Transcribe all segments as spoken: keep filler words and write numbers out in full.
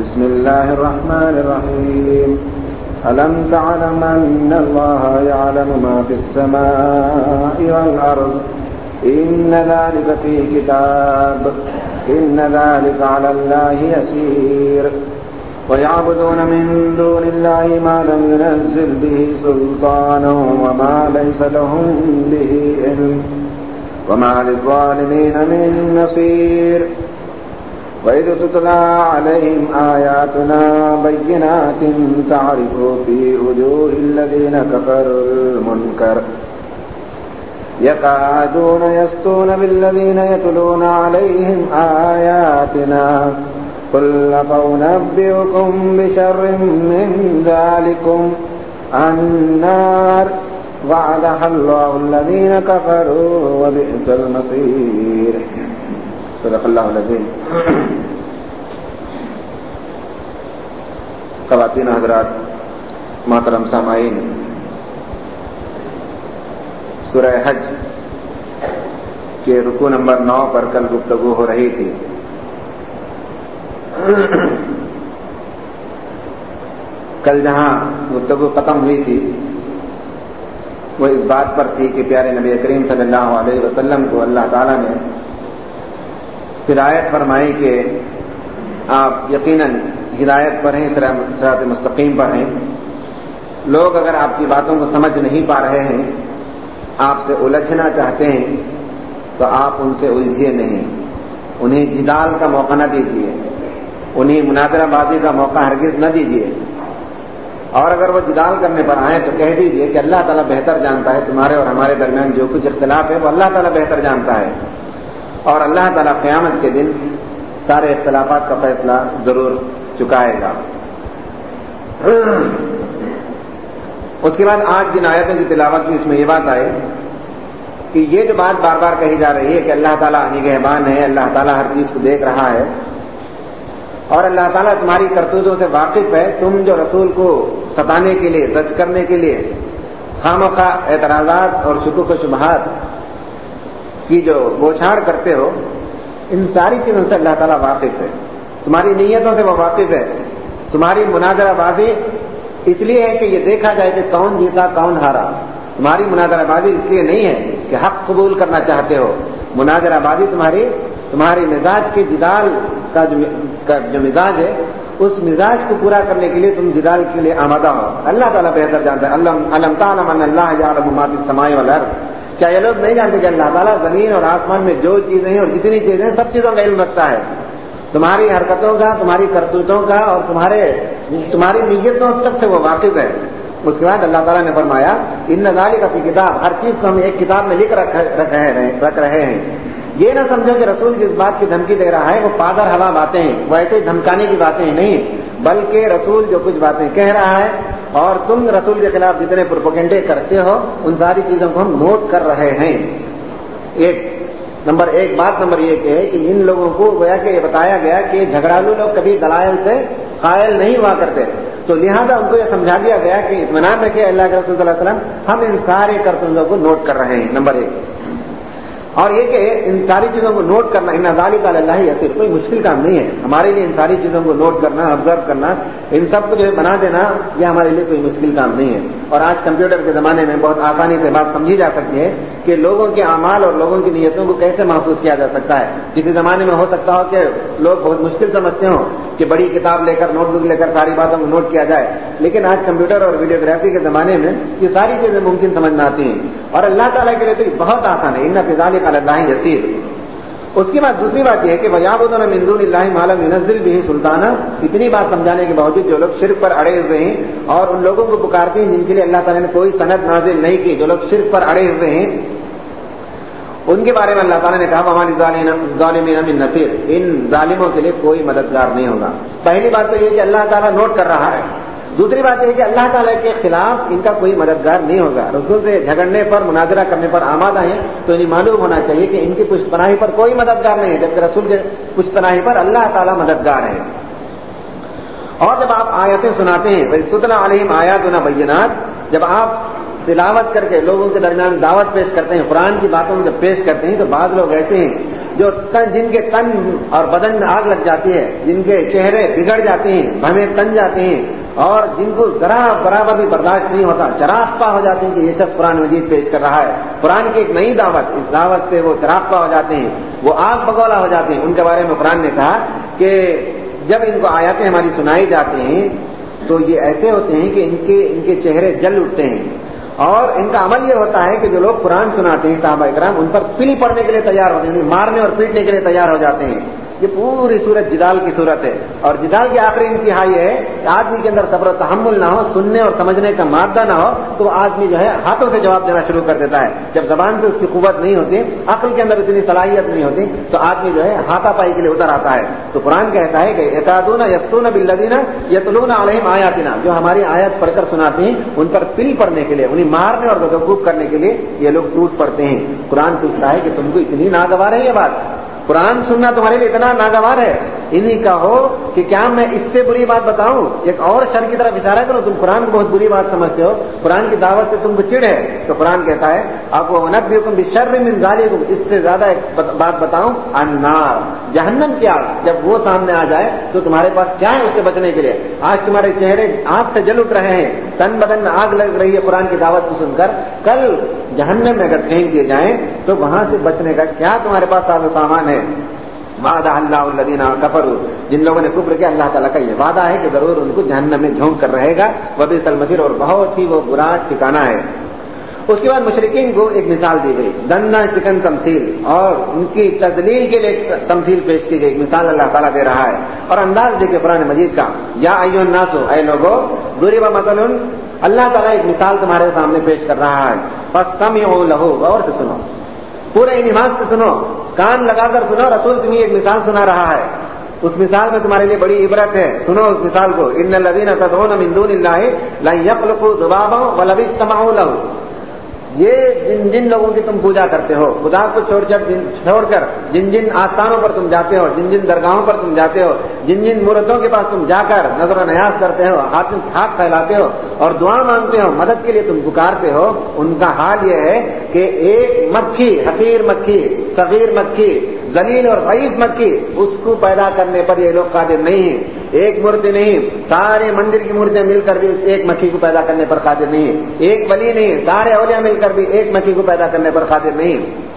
بسم الله الرحمن الرحيم ألم تعلم أن الله يعلم ما في السماء والأرض إن ذلك في كتاب إن ذلك على الله يسير ويعبدون من دون الله ما لم ينزل به سلطانا وما ليس لهم به علم وما للظالمين من نصير وإذ تتلى عليهم آياتنا بينات تعرف في وجوه الذين كفروا المنكر يكادون يسطون بالذين يتلون عليهم آياتنا قل أفأنبئكم بشر من ذلكم النار وعدها الله الذين كفروا وبئس المصير. صدق اللہ العظیم. خواتین حضرات، محترم سامعین، سورہ حج کے رکوع نمبر نو پر کل گفتگو ہو رہی تھی. کل جہاں گفتگو ختم ہوئی تھی وہ اس بات پر تھی کہ پیارے نبی کریم صلی اللہ علیہ وسلم کو اللہ تعالیٰ نے ہدایت فرمائی کہ آپ یقیناً ہدایت پر ہیں، صراط مستقیم پر ہیں. لوگ اگر آپ کی باتوں کو سمجھ نہیں پا رہے ہیں، آپ سے الجھنا چاہتے ہیں تو آپ ان سے الجھیے نہیں، انہیں جدال کا موقع نہ دیجیے، انہیں مناظرہ بازی کا موقع ہرگز نہ دیجیے. اور اگر وہ جدال کرنے پر آئیں تو کہہ دیجیے کہ اللہ تعالیٰ بہتر جانتا ہے، تمہارے اور ہمارے درمیان جو کچھ اختلاف ہے وہ اللہ تعالیٰ بہتر جانتا ہے، اور اللہ تعالیٰ قیامت کے دن سارے اختلافات کا فیصلہ ضرور چکائے گا. اس کے بعد آج جن آیتوں کی تلاوت کی اس میں یہ بات آئی کہ یہ جو بات بار بار کہی جا رہی ہے کہ اللہ تعالیٰ نگہبان ہے، اللہ تعالیٰ ہر چیز کو دیکھ رہا ہے اور اللہ تعالیٰ تمہاری کرتوتوں سے واقف ہے. تم جو رسول کو ستانے کے لیے، زج کرنے کے لیے خامخواہ اعتراضات اور شکوک و شبہات کی جو بوچھاڑ کرتے ہو، ان ساری چیزوں سے اللہ تعالیٰ واقف ہے. تمہاری نیتوں سے وہ واقف ہے. تمہاری مناظرہ بازی اس لیے ہے کہ یہ دیکھا جائے کہ کون جیتا کون ہارا. تمہاری مناظرہ بازی اس لیے نہیں ہے کہ حق قبول کرنا چاہتے ہو. مناظرہ بازی تمہاری تمہاری مزاج کے جدال کا جو, کا جو مزاج ہے، اس مزاج کو پورا کرنے کے لیے تم جدال کے لیے آمادہ ہو. اللہ تعالیٰ بہتر جانتا ہے. علم تعلم ان اللہ یعلم ما فی السماء والارض. کیا یہ لوگ نہیں جانتے کہ اللہ تعالیٰ زمین اور آسمان میں جو چیزیں ہیں اور جتنی چیزیں ہیں سب چیزوں کا علم رکھتا ہے. تمہاری حرکتوں کا، تمہاری کرتوتوں کا اور تمہارے تمہاری نیتوں تک سے وہ واقف ہے. اس کے بعد اللہ تعالیٰ نے فرمایا ان ذالک فی کتاب، ہر چیز کو ہم ایک کتاب میں لکھ رکھ رہے ہیں. یہ نہ سمجھو کہ رسول جس بات کی دھمکی دے رہا ہے وہ پادر ہوا باتیں ہیں، وہ ایسے دھمکانے کی باتیں نہیں، بلکہ رسول جو کچھ باتیں کہہ رہا ہے اور تم رسول کے خلاف جتنے پروپیگنڈے کرتے ہو ان ساری چیزوں کو ہم نوٹ کر رہے ہیں. ایک نمبر ایک بات نمبر یہ کہ ہے کہ ان لوگوں کو گویا کہ یہ بتایا گیا کہ جھگڑالو لوگ کبھی دلائل سے قائل نہیں ہوا کرتے، تو لہذا ان کو یہ سمجھا دیا گیا کہ اطمینان رکھے اللہ کے رسول صلی اللہ علیہ وسلم ہم ان سارے کرتوتوں کو نوٹ کر رہے ہیں. نمبر ایک. اور یہ کہ ان ساری چیزوں کو نوٹ کرنا ان ذالک علی اللہ یسیر، کوئی مشکل کام نہیں ہے ہمارے لیے. ان ساری چیزوں کو نوٹ کرنا، آبزرو کرنا، ان سب کو جو ہے بنا دینا، یہ ہمارے لیے کوئی مشکل کام نہیں ہے. اور آج کمپیوٹر کے زمانے میں بہت آسانی سے بات سمجھی جا سکتی ہے کہ لوگوں کے اعمال اور لوگوں کی نیتوں کو کیسے محفوظ کیا جا سکتا ہے. کسی زمانے میں ہو سکتا ہو کہ لوگ بہت مشکل سمجھتے ہوں کہ بڑی کتاب لے کر، نوٹ بک لے کر ساری باتوں کو نوٹ کیا جائے، لیکن آج کمپیوٹر اور ویڈیوگرافی کے زمانے میں یہ ساری چیزیں ممکن سمجھ میں آتی ہیں اور اللہ تعالیٰ کے لیے تو یہ بہت آسان ہے. ان فی ذالک علی اللہ یسیر. اس کے بعد دوسری بات یہ ہے کہ وَيَعْبُدُونَ مِن دُونِ اللَّهِ مَا لَمْ يُنَزِّلْ بِهِ سُلْطَانًا. اتنی بات سمجھانے کے باوجود جو لوگ شرک پر اڑے ہوئے ہیں اور ان لوگوں کو پکارتے ہیں جن کے لیے اللہ تعالیٰ نے کوئی سند نازل نہیں کی، جو لوگ شرک پر اڑے ہوئے ہیں، ان کے بارے میں اللہ تعالیٰ نے کہا وَمَا لِلظَّالِمِينَ مِن نَصِيرٍ. ان ظالموں کے لیے کوئی مددگار نہیں ہوگا. پہلی بات تو یہ کہ اللہ تعالیٰ نوٹ کر رہا ہے. دوسری بات یہ ہے کہ اللہ تعالیٰ کے خلاف ان کا کوئی مددگار نہیں ہوگا. رسول سے جھگڑنے پر، مناظرہ کرنے پر آمادہ ہیں تو انہیں معلوم ہونا چاہیے کہ ان کی پشت پناہی پر کوئی مددگار نہیں ہے، جبکہ رسول کے پشت پناہی پر اللہ تعالیٰ مددگار ہے. اور جب آپ آیتیں سناتے ہیں وَإِذْ عَلَيْهِمْ آيَاتُنَا بَيِّنَاتٍ، جب آپ تلاوت کر کے لوگوں کے درمیان دعوت پیش کرتے ہیں، قرآن کی باتوں میں جب پیش کرتے ہیں تو بعض لوگ ایسے ہیں جو تن جن کے تن اور بدن میں آگ لگ جاتی ہے، جن کے چہرے بگڑ جاتے ہیں، بھویں تن جاتے ہیں، اور جن کو ذرا برابر بھی برداشت نہیں ہوتا، چراغ ہو جاتے ہیں کہ یہ شخص قرآن مجید پیش کر رہا ہے، قرآن کی ایک نئی دعوت، اس دعوت سے وہ چراغ ہو جاتے ہیں، وہ آگ بگولا ہو جاتے ہیں. ان کے بارے میں قرآن نے کہا کہ جب ان کو آیاتیں ہماری سنائی جاتی ہیں تو یہ ایسے ہوتے ہیں کہ ان کے ان کے چہرے جل اٹھتے ہیں، اور ان کا عمل یہ ہوتا ہے کہ جو لوگ قرآن سناتے ہیں صحابہ کرام ان پر پلی پڑنے کے لیے تیار ہوتے ہیں، مارنے اور پیٹنے کے لیے تیار ہو جاتے ہیں. یہ پوری صورت جدال کی صورت ہے، اور جدال کی آخری انتہا یہ ہے کہ آدمی کے اندر صبر و تحمل نہ ہو، سننے اور سمجھنے کا مادہ نہ ہو، تو وہ آدمی جو ہے ہاتھوں سے جواب دینا شروع کر دیتا ہے. جب زبان سے اس کی قوت نہیں ہوتی، عقل کے اندر اتنی صلاحیت نہیں ہوتی، تو آدمی جو ہے ہاتھا پائی کے لیے اتر آتا ہے. تو قرآن کہتا ہے کہ یکادون یسطون بالذین یتلون علیہم آیاتنا، جو ہماری آیت پڑھ کر سناتے ہیں ان پر پل پڑنے کے لیے، انہیں مارنے اور بیوقوف کرنے کے لیے یہ لوگ ٹوٹ پڑتے ہیں. قرآن پوچھتا ہے کہ تم کو اتنی ناگوار ہے یہ بات، قرآن سننا تمہارے لیے اتنا ناگوار ہے؟ انہیں کہو کہ کیا میں اس سے بری بات بتاؤں؟ ایک اور شر کی طرف اشارہ کرو، تم قرآن کو بہت بری بات سمجھتے ہو، قرآن کی دعوت سے تم کو چڑ ہے. تو قرآن کہتا ہے آپ کو نبئکم بشر من ذالکم، اس سے زیادہ ایک بات بتاؤں، النار، جہنم کی آگ. جب وہ سامنے آ جائے تو تمہارے پاس کیا ہے اس سے بچنے کے لیے؟ آج تمہارے چہرے آگ سے جل اٹھ رہے ہیں، تن بدن میں آگ لگ رہی ہے قرآن کی دعوت کو سن کر، کل جہنم میں اگر پھینک دیے جائیں تو وہاں سے بچنے کا کیا تمہارے پاس ساز و سامان ہے؟ وعدہ اللہ الذین کفروا، جن لوگوں نے کفر کیا اللہ تعالیٰ کا یہ وعدہ ہے کہ ضرور ان کو جہنم میں جھونک کر رہے گا، وبئس المصیر، اور بہت ہی وہ برا ٹھکانہ ہے. اس کے بعد مشرکین کو ایک مثال دی گئی، دندہ چکن تمثیل، اور ان کی تذلیل کے لیے ایک تمثیل پیش کی گئی، ایک مثال اللہ تعالیٰ دے رہا ہے. اور انداز دیکھیں قرآن مجید کا، یا ایھا الناس، اے لوگو، ضرب مثل، اللہ تعالیٰ ایک مثال تمہارے سامنے پیش کر رہا ہے، فاستمعوا لہ، غور سے سنو، پورے ایمان سے سنو، کان لگا کر سنو، رسول تمہیں ایک مثال سنا رہا ہے، اس مثال میں تمہارے لیے بڑی عبرت ہے، سنو اس مثال کو. ان الذین تدعون من دون اللہ لن یخلقوا ذبابا ولو اجتمعوا لہ، یہ جن جن لوگوں کی تم پوجا کرتے ہو، خدا کو چھوڑ کر چھوڑ کر جن جن آستانوں پر تم جاتے ہو، جن جن درگاہوں پر تم جاتے ہو، جن جن مورتوں کے پاس تم جا کر نظر و نیاز کرتے ہو، ہاتھ ہاتھ پھیلاتے ہو اور دعا مانگتے ہو، مدد کے لیے تم پکارتے ہو، ان کا حال یہ ہے کہ ایک مکھی، حقیر مکھی، صغیر مکھی، ذلیل اور ضعیف مکھی، اس کو پیدا کرنے پر یہ لوگ قادر نہیں ہیں. ایک مورتی نہیں، سارے مندر کی مورتیں مل کر بھی ایک مکھی کو پیدا کرنے پر قادر نہیں ہے. ایک ولی نہیں، سارے اولیاء مل کر بھی ایک مکھی کو پیدا کرنے پر قادر نہیں.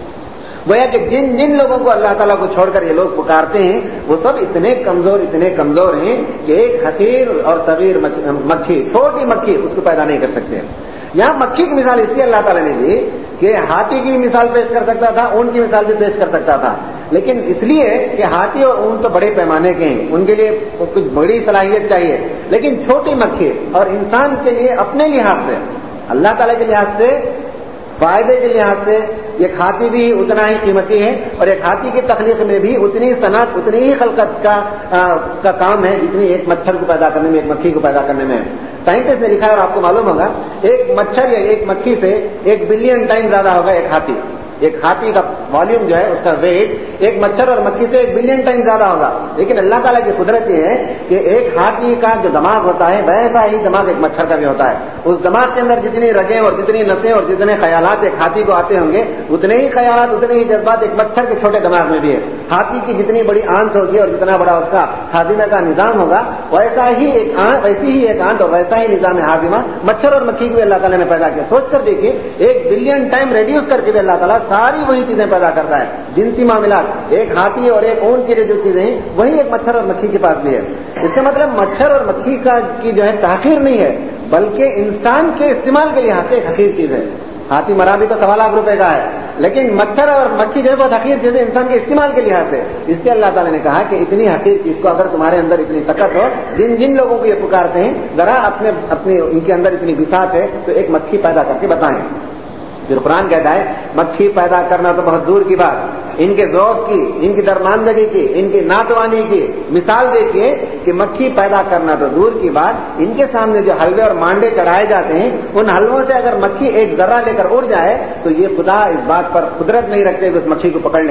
گویا کہ جن جن لوگوں کو اللہ تعالیٰ کو چھوڑ کر یہ لوگ پکارتے ہیں وہ سب اتنے کمزور اتنے کمزور ہیں کہ ایک حقیر اور صغیر مکھی، چھوٹی مکھی، اس کو پیدا نہیں کر سکتے. یہاں مکھی کی مثال اس لیے اللہ تعالیٰ نے دی کہ ہاتھی کی بھی مثال پیش کر سکتا تھا، اونٹ کی مثال بھی پیش کر سکتا تھا، لیکن اس لیے کہ ہاتھی اور اونٹ تو بڑے پیمانے کے ہیں، ان کے لیے کچھ بڑی صلاحیت چاہیے، لیکن چھوٹی مکھی اور انسان کے لیے اپنے لحاظ سے، اللہ تعالیٰ کے لحاظ سے، فائدے کے لحاظ سے ایک ہاتھی بھی اتنا ہی قیمتی ہے، اور ایک ہاتھی کی تخلیق میں بھی اتنی صنعت، اتنی ہی خلقت کا کا کام ہے جتنی ایک مچھر کو پیدا کرنے میں، ایک مکھی کو پیدا کرنے میں. سائنٹسٹ نے لکھا ہے اور آپ کو معلوم ہوگا، ایک مچھر یا ایک مکھی سے ایک بلین ٹائم زیادہ ہوگا ایک ہاتھی. ایک ہاتھی کا والیوم جو ہے، اس کا ویٹ ایک مچھر اور مکھی سے ایک بلین ٹائم زیادہ ہوگا. لیکن اللہ تعالیٰ کی قدرت یہ ہے کہ ایک ہاتھی کا جو دماغ ہوتا ہے ویسا ہی دماغ ایک مچھر کا بھی ہوتا ہے. اس دماغ کے اندر جتنی رگیں اور جتنی نسیں اور جتنے خیالات ایک ہاتھی کو آتے ہوں گے، اتنے ہی خیالات، اتنے ہی جذبات ایک مچھر کے چھوٹے دماغ میں بھی ہے. ہاتھی کی جتنی بڑی آنت ہوگی اور جتنا بڑا اس کا ہاضمہ کا نظام ہوگا، ویسا ہی ایک آنت، ویسی ہی ایک آنت اور ویسا ہی نظام ہاضمہ مچھر اور مکھی کو اللہ تعالیٰ نے پیدا کیا. سوچ کر دیکھیے، ایک بلین ٹائم ریڈیوس کر کے بھی اللہ تعالیٰ ساری وہی چیزیں پیدا کرتا ہے. جنسی معاملات، ایک ہاتھی اور ایک اونٹ کی جو چیزیں ہیں وہی ایک مچھر اور مکھی کے پاس بھی ہے. اس کا مطلب مچھر اور مکھی کا کی جو ہے تحقیر نہیں ہے، بلکہ انسان کے استعمال کے لحاظ سے ایک حقیر چیز ہے. ہاتھی مرا بھی تو سوا لاکھ روپے کا ہے، لیکن مچھر اور مکھی جو ہے بہت حقیر چیز ہے انسان کے استعمال کے لحاظ سے. اس لیے اللہ تعالیٰ نے کہا کہ اتنی حقیر چیز کو اگر تمہارے اندر اتنی سکت ہو، جن جن لوگوں کو یہ پکارتے ہیں، ذرا اپنے اپنے ان کے اندر اتنی بساط ہے تو ایک مکھی پیدا کر کے بتائیں. پھر قرآن کہتا ہے مکھی پیدا کرنا تو بہت دور کی بات، ان کے ذوق کی، ان کی درماندگی کی، ان کی ناتوانی کی مثال دیکھیے کہ مکھی پیدا کرنا تو دور کی بات، ان کے سامنے جو حلوے اور مانڈے چڑھائے جاتے ہیں ان حلووں سے اگر مکھی ایک ذرہ لے کر اڑ جائے تو یہ خدا اس بات پر قدرت نہیں رکھتے کہ اس مکھی کو پکڑ لیں.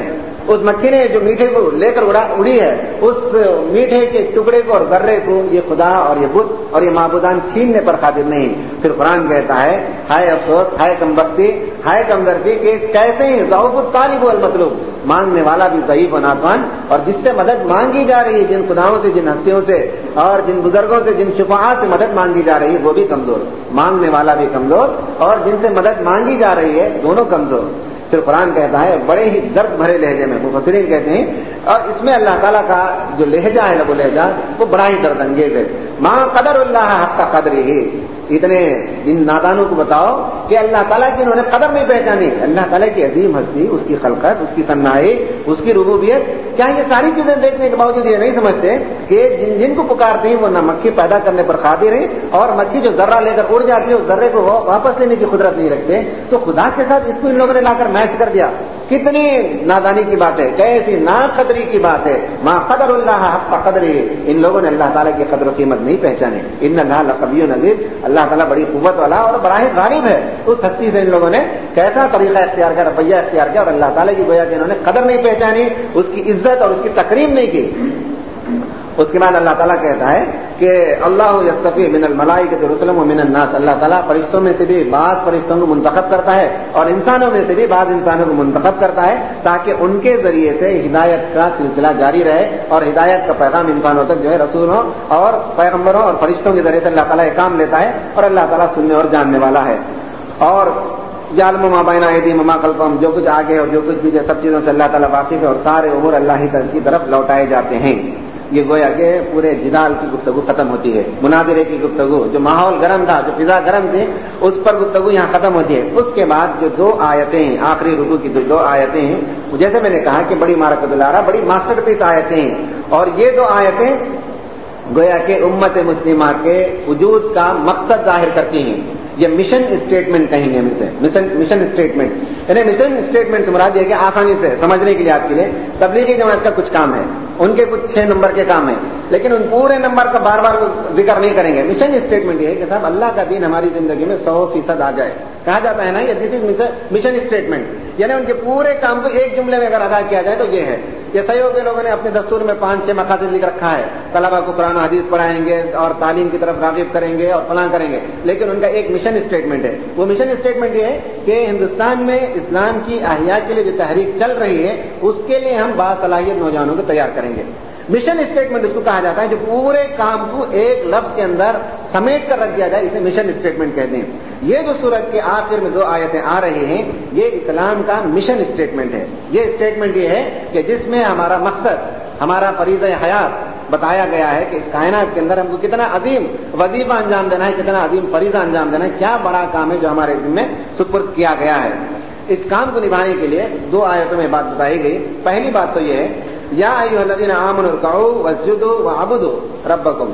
اس مکھی نے جو میٹھے کو لے کر اڑا اڑی ہے، اس میٹھے کے ٹکڑے کو اور ذرے کو یہ خدا اور یہ بت اور یہ معبودان چھیننے پر قادر نہیں۔ پھر قرآن کہتا ہے ہائے افسوس، ہائے کم بختی، ہائے کمدردی کہ کیسے ہی ضعف الطالب والمطلوب، مانگنے والا بھی ضعیف و ناتوان، اور جس سے مدد مانگی جا رہی ہے، جن خداؤں سے، جن ہستیوں سے اور جن بزرگوں سے، جن شفاعات سے مدد مانگی جا رہی ہے، وہ بھی کمزور، مانگنے والا بھی کمزور اور جن سے مدد مانگی جا رہی ہے دونوں کمزور۔ پھر قرآن کہتا ہے بڑے ہی درد بھرے لہجے میں، مفسرین کہتے ہیں، اور اس میں اللہ تعالیٰ کا جو لہجہ ہے، لب لہجہ، وہ بڑا ہی درد انگیز ہے۔ ماں قدر اللہ حق قدرہ، اتنے ان نادانوں کو بتاؤ کہ اللہ تعالیٰ کی انہوں نے قدر نہیں پہچانی، اللہ تعالیٰ کی عظیم ہستی، اس کی خلقت، اس کی صنائی، اس کی ربوبیت، کیا یہ ساری چیزیں دیکھنے کے باوجود یہ نہیں سمجھتے کہ جن جن کو پکارتے ہیں وہ نہ مکھی پیدا کرنے پر قادر ہیں، اور مکھی جو ذرہ لے کر اڑ جاتی ہے اس ذرے کو واپس لینے کی قدرت نہیں رکھتے، تو خدا کے ساتھ اس کو ان لوگوں نے لا کر میچ کر دیا۔ کتنی نادانی کی بات ہے، کیسی ناقدری کی بات ہے۔ ما قدر اللہ حق قدرہ، ان لوگوں نے اللہ تعالیٰ کی قدر و قیمت نہیں پہچانے۔ ان اللہ لقوی عزیز، اللہ تعالیٰ بڑی قوت والا اور بڑا ہی غالب ہے۔ اس ہستی سے ان لوگوں نے کیسا طریقہ اختیار کیا، رویہ اختیار کیا، اور اللہ تعالیٰ کی گویا کہ انہوں نے قدر نہیں پہچانی، اس کی عزت اور اس کی تکریم نہیں کی۔ اس کے بعد اللہ تعالیٰ کہتا ہے کہ اللہ یصطفی من الملائکۃ رسلا ومن الناس، اللہ تعالیٰ فرشتوں میں سے بھی بعض فرشتوں کو منتخب کرتا ہے اور انسانوں میں سے بھی بعض انسانوں کو منتخب کرتا ہے، تاکہ ان کے ذریعے سے ہدایت کا سلسلہ جاری رہے اور ہدایت کا پیغام انسانوں تک جو ہے رسولوں اور پیغمبروں اور فرشتوں کے ذریعے سے اللہ تعالیٰ یہ کام لیتا ہے، اور اللہ تعالیٰ سننے اور جاننے والا ہے۔ اور یعلم ما بین ایدیہم وما خلفہم، جو کچھ آگے اور جو کچھ بھی سب چیزوں سے اللہ تعالیٰ واقف ہے، اور سارے امور اللہ ہی کی طرف لوٹائے جاتے ہیں۔ یہ گویا کہ پورے جدال کی گفتگو ختم ہوتی ہے، مناظرے کی گفتگو، جو ماحول گرم تھا، جو فضا گرم تھی، اس پر گفتگو یہاں ختم ہوتی ہے۔ اس کے بعد جو دو آیتیں ہیں، آخری رکوع کی دو آیتیں ہیں، جیسے میں نے کہا کہ بڑی معرکۃ العرا، بڑی ماسٹر پیس آیتیں ہیں، اور یہ دو آیتیں گویا کہ امت مسلمہ کے وجود کا مقصد ظاہر کرتی ہیں۔ یہ مشن اسٹیٹمنٹ کہیں گے ہم اسے، مشن مشن اسٹیٹمنٹ، یعنی مشن اسٹیٹمنٹ سے مراد یہ کہ آسانی سے سمجھنے کے لیے آپ کے لیے تبلیغی جماعت کا کچھ کام ہے، ان کے کچھ چھ نمبر کے کام ہیں، لیکن ان پورے نمبر کا بار بار ذکر نہیں کریں گے۔ مشن اسٹیٹمنٹ یہ ہے کہ صاحب اللہ کا دین ہماری زندگی میں سو فیصد آ جائے، کہا جاتا ہے نا یہ دس از مشن اسٹیٹمنٹ، یعنی ان کے پورے کام کو ایک جملے میں اگر ادا کیا جائے تو یہ ہے۔ یہ صحیح کے لوگوں نے اپنے دستور میں پانچ چھ مقاصد لکھ رکھا ہے، طلبا کو قرآن و حدیث پڑھائیں گے اور تعلیم کی طرف راغب کریں گے اور فلاں کریں گے، لیکن ان کا ایک مشن اسٹیٹمنٹ ہے۔ وہ مشن اسٹیٹمنٹ یہ ہے کہ ہندوستان میں اسلام کی احیاء کے لیے جو تحریک چل رہی ہے اس کے لیے ہم باصلاحیت نوجوانوں کو تیار کریں گے۔ مشن اسٹیٹمنٹ اس کو کہا جاتا ہے جو پورے کام کو ایک لفظ کے اندر سمیٹ کر رکھ دیا جائے، اسے مشن اسٹیٹمنٹ کہتے ہیں۔ یہ جو سورت کے آخر میں دو آیتیں آ رہی ہیں، یہ اسلام کا مشن اسٹیٹمنٹ ہے۔ یہ اسٹیٹمنٹ یہ ہے کہ جس میں ہمارا مقصد، ہمارا فریضہ حیات بتایا گیا ہے کہ اس کائنات کے اندر ہم کو کتنا عظیم وظیفہ انجام دینا ہے، کتنا عظیم فریضہ انجام دینا ہے، کیا بڑا کام ہے جو ہمارے ذمہ سپرد کیا گیا ہے۔ اس کام کو نبھانے کے لیے دو آیتوں میں بات بتائی گئی۔ پہلی بات تو یہ ہے یا ایھا الذین آمنوا ارکعوا واسجدوا واعبدوا ربکم،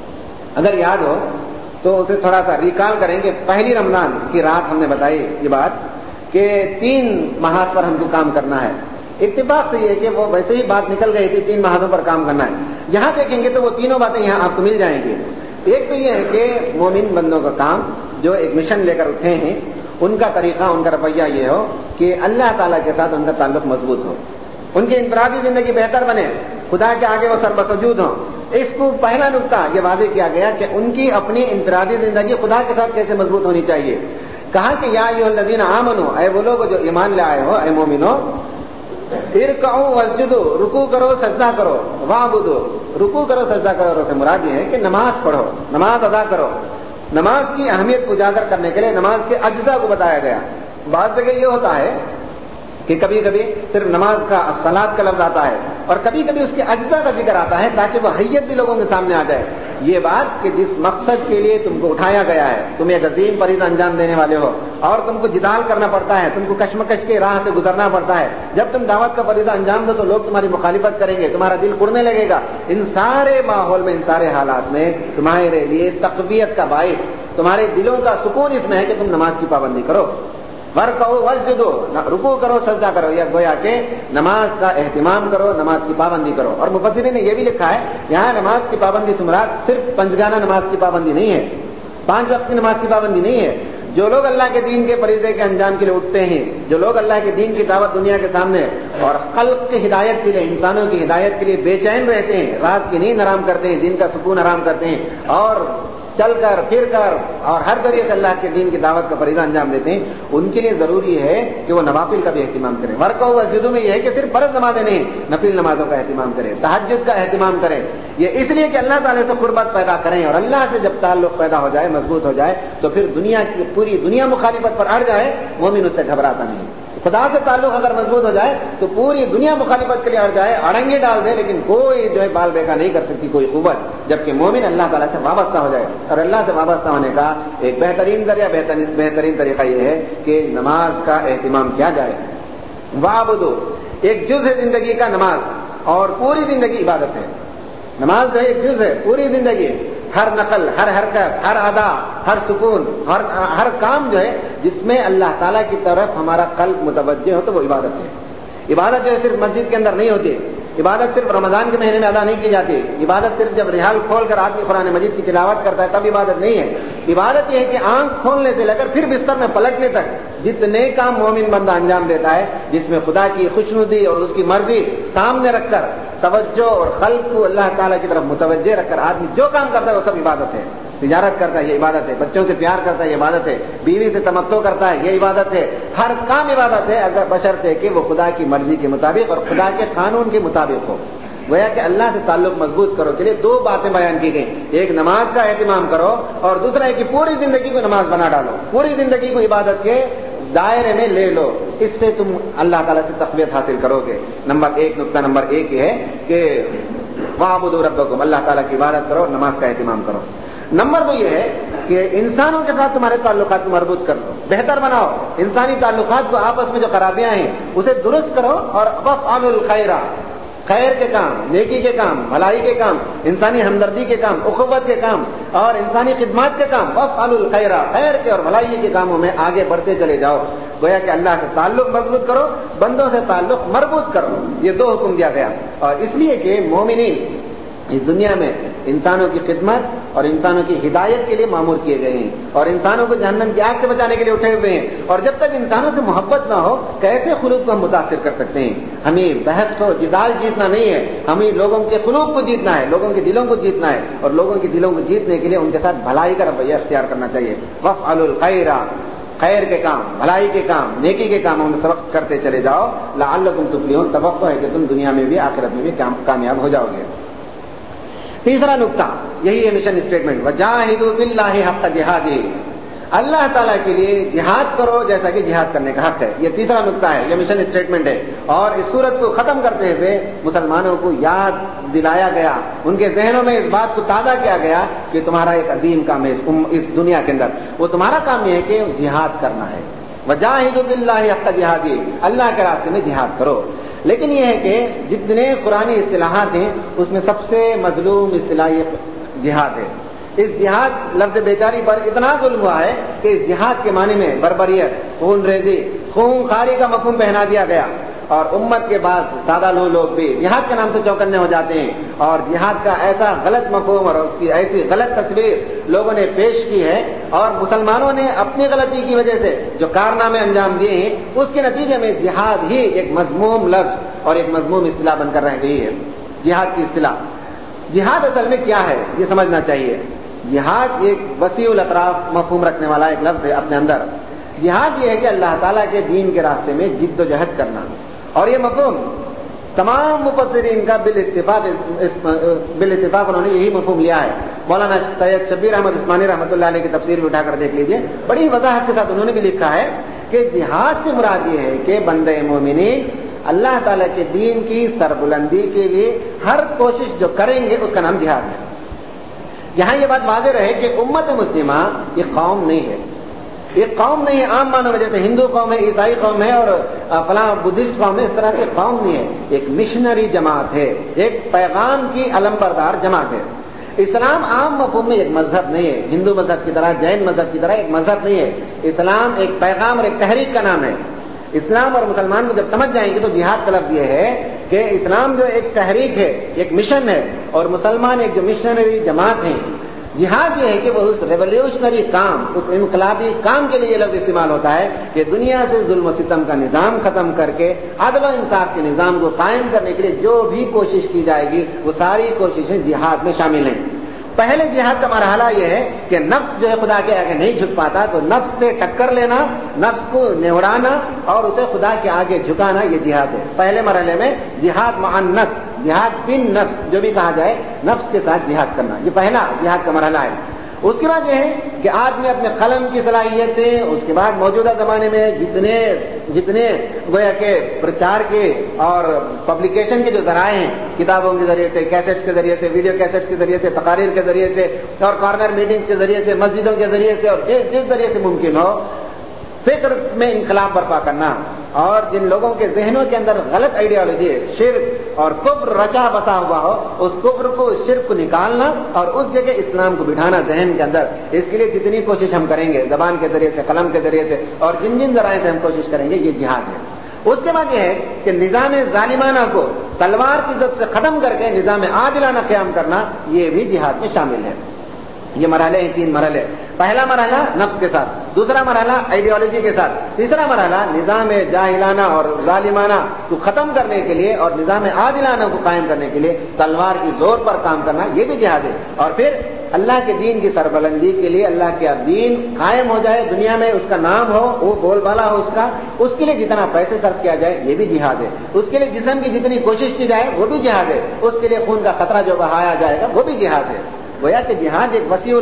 اگر یاد ہو تو اسے تھوڑا سا ریکال کریں کہ پہلی رمضان کی رات ہم نے بتائی یہ بات کہ تین محاذ پر ہم کو کام کرنا ہے۔ اتفاق سے یہ کہ وہ ویسے ہی بات نکل گئی تھی، تین محاذوں پر کام کرنا ہے۔ یہاں دیکھیں گے تو وہ تینوں باتیں یہاں آپ کو مل جائیں گی۔ ایک تو یہ ہے کہ مومن بندوں کا کام جو ایک مشن لے کر اٹھے ہیں، ان کا طریقہ، ان کا رویہ یہ ہو کہ اللہ تعالیٰ کے ساتھ ان کا تعلق مضبوط ہو، ان کی انفرادی زندگی بہتر بنے، خدا کے آگے وہ سر بسجود ہوں۔ اس کو پہلا نقطہ یہ واضح کیا گیا کہ ان کی اپنی انفرادی زندگی خدا کے ساتھ کیسے مضبوط ہونی چاہیے۔ کہا کہ یا ایھا الذین آمنوا، اے وہ لوگ جو ایمان لے آئے ہو، اے مومنو، ارکعوا واسجدوا، رکوع کرو سجدہ کرو، واعبدوا، رکوع کرو سجدہ کرو سے مراد یہ ہے کہ نماز پڑھو، نماز ادا کرو۔ نماز کی اہمیت کو اجاگر کرنے کے لیے نماز کے اجزاء کو بتایا گیا۔ بعض جگہ یہ ہوتا ہے کہ کبھی کبھی صرف نماز کا الصلاۃ کا لفظ آتا ہے اور کبھی کبھی اس کے اجزاء کا ذکر آتا ہے تاکہ وہ حیت بھی لوگوں کے سامنے آ جائے۔ یہ بات کہ جس مقصد کے لیے تم کو اٹھایا گیا ہے، تم ایک عظیم فریضہ انجام دینے والے ہو اور تم کو جدال کرنا پڑتا ہے، تم کو کشمکش کے راہ سے گزرنا پڑتا ہے، جب تم دعوت کا فریضہ انجام دو تو لوگ تمہاری مخالفت کریں گے، تمہارا دل اڑنے لگے گا۔ ان سارے ماحول میں، ان سارے حالات میں تمہارے لیے تقویت کا باعث، تمہارے دلوں کا سکون اس میں ہے کہ تم نماز کی پابندی کرو۔ ورکعوا واسجدوا، رکوع کرو سجدہ کرو، یا گویا کہ نماز کا اہتمام کرو، نماز کی پابندی کرو۔ اور مفسرین نے یہ بھی لکھا ہے یہاں نماز کی پابندی سے مراد صرف پنجگانہ نماز کی پابندی نہیں ہے، پانچ وقت کی نماز کی پابندی نہیں ہے، جو لوگ اللہ کے دین کے فریضے کے انجام کے لیے اٹھتے ہیں، جو لوگ اللہ کے دین کی دعوت دنیا کے سامنے اور خلق کی ہدایت کے لیے، انسانوں کی ہدایت کے لیے بے چین رہتے ہیں، رات کی نیند حرام کرتے ہیں، دن کا سکون حرام کرتے ہیں، اور چل کر پھر کر اور ہر ذریعے سے اللہ کے دین کی دعوت کا فریضہ انجام دیتے ہیں، ان کے لیے ضروری ہے کہ وہ نوافل کا بھی اہتمام کریں۔ ورکع و سجود میں یہ ہے کہ صرف فرض نمازیں نہیں، نفل نمازوں کا اہتمام کریں، تہجد کا اہتمام کریں۔ یہ اس لیے کہ اللہ تعالیٰ سے قربت پیدا کریں، اور اللہ سے جب تعلق پیدا ہو جائے، مضبوط ہو جائے، تو پھر دنیا کی پوری دنیا مخالفت پر اڑ جائے، مومن اس سے گھبراتا نہیں۔ خدا سے تعلق اگر مضبوط ہو جائے تو پوری دنیا مخالفت کے لیے اڑ جائے، اڑنگے ڈال دے، لیکن کوئی جو ہے بال بیکا نہیں کر سکتی کوئی قوت، جبکہ مومن اللہ تعالیٰ سے وابستہ ہو جائے۔ اور اللہ سے وابستہ ہونے کا ایک بہترین ذریعہ، بہترین بہترین طریقہ یہ ہے کہ نماز کا اہتمام کیا جائے۔ وعبدو ایک جز ہے زندگی کا نماز، اور پوری زندگی عبادت ہے۔ نماز جو ہے ایک جز ہے، پوری زندگی، ہر نقل، ہر حرکت، ہر ادا، ہر سکون، ہر ہر کام جو ہے جس میں اللہ تعالیٰ کی طرف ہمارا قلب متوجہ ہو تو وہ عبادت ہے۔ عبادت جو ہے صرف مسجد کے اندر نہیں ہوتی، عبادت صرف رمضان کے مہینے میں ادا نہیں کی جاتی، عبادت صرف جب رحال کھول کر آدمی قرآن مجید کی تلاوت کرتا ہے تب عبادت نہیں ہے۔ عبادت یہ ہے کہ آنکھ کھولنے سے لے کر پھر بستر میں پلٹنے تک جتنے کام مومن بندہ انجام دیتا ہے، جس میں خدا کی خوشنودی اور اس کی مرضی سامنے رکھ کر توجہ اور قلب کو اللہ تعالیٰ کی طرف متوجہ رکھ کر آدمی جو کام کرتا ہے وہ سب عبادت ہے۔ تجارت کرتا ہے یہ عبادت ہے، بچوں سے پیار کرتا ہے یہ عبادت ہے، بیوی سے تمتع کرتا ہے یہ عبادت ہے، ہر کام عبادت ہے اگر بشرطے کہ وہ خدا کی مرضی کے مطابق اور خدا کے قانون کے مطابق ہو۔ گویا کہ اللہ سے تعلق مضبوط کرو کے لیے دو باتیں بیان کی گئیں، ایک نماز کا اہتمام کرو، اور دوسرا ہے کہ پوری زندگی کو نماز بنا ڈالو، پوری زندگی کو عبادت کے دائرے میں لے لو، اس سے تم اللہ تعالیٰ سے تقویت حاصل کرو گے۔ نمبر ایک نقطہ نمبر ایک یہ ہے کہ وَاعْبُدُوا رَبَّكُمْ، اللہ تعالیٰ کی عبادت کرو، نماز کا اہتمام کرو۔ نمبر دو یہ ہے کہ انسانوں کے ساتھ تمہارے تعلقات کو مربوط کر لو، بہتر بناؤ، انسانی تعلقات کو آپس میں جو خرابیاں ہیں اسے درست کرو، اور وَافْعَلُوا الْخَيْرَ، خیر کے کام، نیکی کے کام، بھلائی کے کام، انسانی ہمدردی کے کام، اخوت کے کام اور انسانی خدمات کے کام، وَافْعَلُوا الْخَيْرَ، خیر کے اور بھلائی کے کاموں میں آگے بڑھتے چلے جاؤ۔ گویا کہ اللہ سے تعلق مضبوط کرو، بندوں سے تعلق مربوط کرو، یہ دو حکم دیا گیا۔ اور اس لیے کہ مومنین اس دنیا میں انسانوں کی خدمت اور انسانوں کی ہدایت کے لیے مامور کیے گئے ہیں، اور انسانوں کو جہنم کی آگ سے بچانے کے لیے اٹھے ہوئے ہیں، اور جب تک انسانوں سے محبت نہ ہو کیسے خلوق کو ہم متاثر کر سکتے ہیں؟ ہمیں بحث و جدال جیتنا نہیں ہے، ہمیں لوگوں کے قلوب کو جیتنا ہے، لوگوں کے دلوں کو جیتنا ہے، اور لوگوں کے دلوں کو جیتنے کے لیے ان کے ساتھ بھلائی کا رویہ اختیار کرنا چاہیے۔ وَافْعَلُوا الْخَيْرَ، خیر کے کام، بھلائی کے کام، نیکی کے کاموں میں سبق کرتے چلے جاؤ، لعلکم تفلحون، توقع ہے کہ تم دنیا میں بھی آخرت میں بھی کامیاب ہو جاؤ گے۔ تیسرا نقطہ یہی ہے مشن اسٹیٹمنٹ، وجاہدوا باللہ حق جہادہ، اللہ تعالیٰ کے لیے جہاد کرو جیسا کہ جہاد کرنے کا حق ہے۔ یہ تیسرا نقطہ ہے، یہ مشن اسٹیٹمنٹ ہے، اور اس صورت کو ختم کرتے ہوئے مسلمانوں کو یاد دلایا گیا، ان کے ذہنوں میں اس بات کو تازہ کیا گیا کہ تمہارا ایک عظیم کام ہے اس دنیا کے اندر، وہ تمہارا کام یہ ہے کہ جہاد کرنا ہے۔ وجاہدوا باللہ حق جہادہ، اللہ کے راستے میں جہاد کرو۔ لیکن یہ ہے کہ جتنے قرآنی اصطلاحات ہیں اس میں سب سے مظلوم اصطلاح جہاد ہے۔ اس جہاد لفظ بیچاری پر اتنا ظلم ہوا ہے کہ اس جہاد کے معنی میں بربریت، خون ریزی، خون خاری کا مفہوم پہنا دیا گیا، اور امت کے بعد سادہ لو لوگ بھی جہاد کے نام سے چوکنے ہو جاتے ہیں، اور جہاد کا ایسا غلط مفہوم اور اس کی ایسی غلط تصویر لوگوں نے پیش کی ہے، اور مسلمانوں نے اپنی غلطی کی وجہ سے جو کارنامے انجام دیے ہیں اس کے نتیجے میں جہاد ہی ایک مذموم لفظ اور ایک مذموم اصطلاح بن کر رہ گئی ہے۔ جہاد کی اصطلاح، جہاد اصل میں کیا ہے یہ سمجھنا چاہیے۔ جہاد ایک وسیع الاطراف مفہوم رکھنے والا ایک لفظ ہے اپنے اندر۔ جہاد یہ ہے کہ اللہ تعالیٰ کے دین کے راستے میں جد و جہد کرنا، اور یہ مفہوم تمام مفسرین کا بالاتفاق بالاتفاق انہوں نے یہی مفہوم لیا ہے۔ مولانا سید شبیر احمد عثمانی رحمۃ اللہ علیہ کی تفسیر بھی اٹھا کر دیکھ لیجئے، بڑی وضاحت کے ساتھ انہوں نے بھی لکھا ہے کہ جہاد سے مراد یہ ہے کہ بندے مومنین اللہ تعالیٰ کے دین کی سربلندی کے لیے ہر کوشش جو کریں گے اس کا نام جہاد ہے۔ یہاں یہ بات واضح رہے کہ امت مسلمہ یہ قوم نہیں ہے، ایک قوم نہیں ہے عام معنوں میں، جیسے ہندو قوم ہے، عیسائی قوم ہے اور فلاں بدھسٹ قوم ہے، اس طرح سے قوم نہیں ہے، ایک مشنری جماعت ہے، ایک پیغام کی علمبردار جماعت ہے۔ اسلام عام مفہوم میں ایک مذہب نہیں ہے، ہندو مذہب کی طرح، جین مذہب کی طرح ایک مذہب نہیں ہے۔ اسلام ایک پیغام اور ایک تحریک کا نام ہے۔ اسلام اور مسلمان کو جب سمجھ جائیں گے تو جہاد کا لفظ یہ ہے کہ اسلام جو ایک تحریک ہے، ایک مشن ہے، اور مسلمان ایک جو مشنری جماعت ہیں، جہاد یہ ہے کہ وہ اس ریولیوشنری کام، اس انقلابی کام کے لیے یہ لفظ استعمال ہوتا ہے کہ دنیا سے ظلم و ستم کا نظام ختم کر کے عدل و انصاف کے نظام کو قائم کرنے کے لیے جو بھی کوشش کی جائے گی وہ ساری کوششیں جہاد میں شامل ہیں۔ پہلے جہاد کا مرحلہ یہ ہے کہ نفس جو ہے خدا کے آگے نہیں جھک پاتا تو نفس سے ٹکر لینا، نفس کو نوڑانا اور اسے خدا کے آگے جھکانا، یہ جہاد ہے۔ پہلے مرحلے میں جہاد مع النفس، جہاد بن نفس جو بھی کہا جائے، نفس کے ساتھ جہاد کرنا، یہ پہلا جہاد کا مرحلہ ہے۔ اس کے بعد یہ ہے کہ آدمی اپنے قلم کی صلاحیتیں، اس کے بعد موجودہ زمانے میں جتنے جتنے گویا کہ پرچار کے اور پبلیکیشن کے جو ذرائع ہیں، کتابوں کے ذریعے سے، کیسٹس کے ذریعے سے، ویڈیو کیسٹس کے ذریعے سے، تقاریر کے ذریعے سے اور کارنر میٹنگز کے ذریعے سے، مسجدوں کے ذریعے سے اور جس جس ذریعے سے ممکن ہو فکر میں انقلاب برپا کرنا، اور جن لوگوں کے ذہنوں کے اندر غلط آئیڈیالوجی ہے، شرک اور کفر رچا بسا ہوا ہو، اس کفر کو، اس شرک کو نکالنا اور اس جگہ اسلام کو بٹھانا ذہن کے اندر۔ اس کے لیے جتنی کوشش ہم کریں گے زبان کے ذریعے سے، قلم کے ذریعے سے اور جن جن ذرائع سے ہم کوشش کریں گے، یہ جہاد ہے۔ اس کے بعد یہ ہے کہ نظام ظالمانہ کو تلوار کی ضد سے ختم کر کے نظام عادلانہ قیام کرنا، یہ بھی جہاد میں شامل ہے۔ یہ مرحلے ہیں، تین مرحلے۔ پہلا مرحلہ نفس کے ساتھ، دوسرا مرحلہ آئیڈیالوجی کے ساتھ، تیسرا مرحلہ نظام جاہلانہ اور ظالمانہ کو ختم کرنے کے لیے اور نظام عادلانہ کو قائم کرنے کے لیے تلوار کی زور پر کام کرنا، یہ بھی جہاد ہے۔ اور پھر اللہ کے دین کی سربلندی کے لیے، اللہ کا دین قائم ہو جائے، دنیا میں اس کا نام ہو، وہ بول بالا ہو اس کا، اس کے لیے جتنا پیسے صرف کیا جائے یہ بھی جہاد ہے۔ اس کے لیے جسم کی جتنی کوشش کی جائے وہ بھی جہاد ہے۔ اس کے لیے خون کا خطرہ جو بہایا جائے گا وہ بھی جہاد ہے۔ گویا کہ جہاد ایک وسیع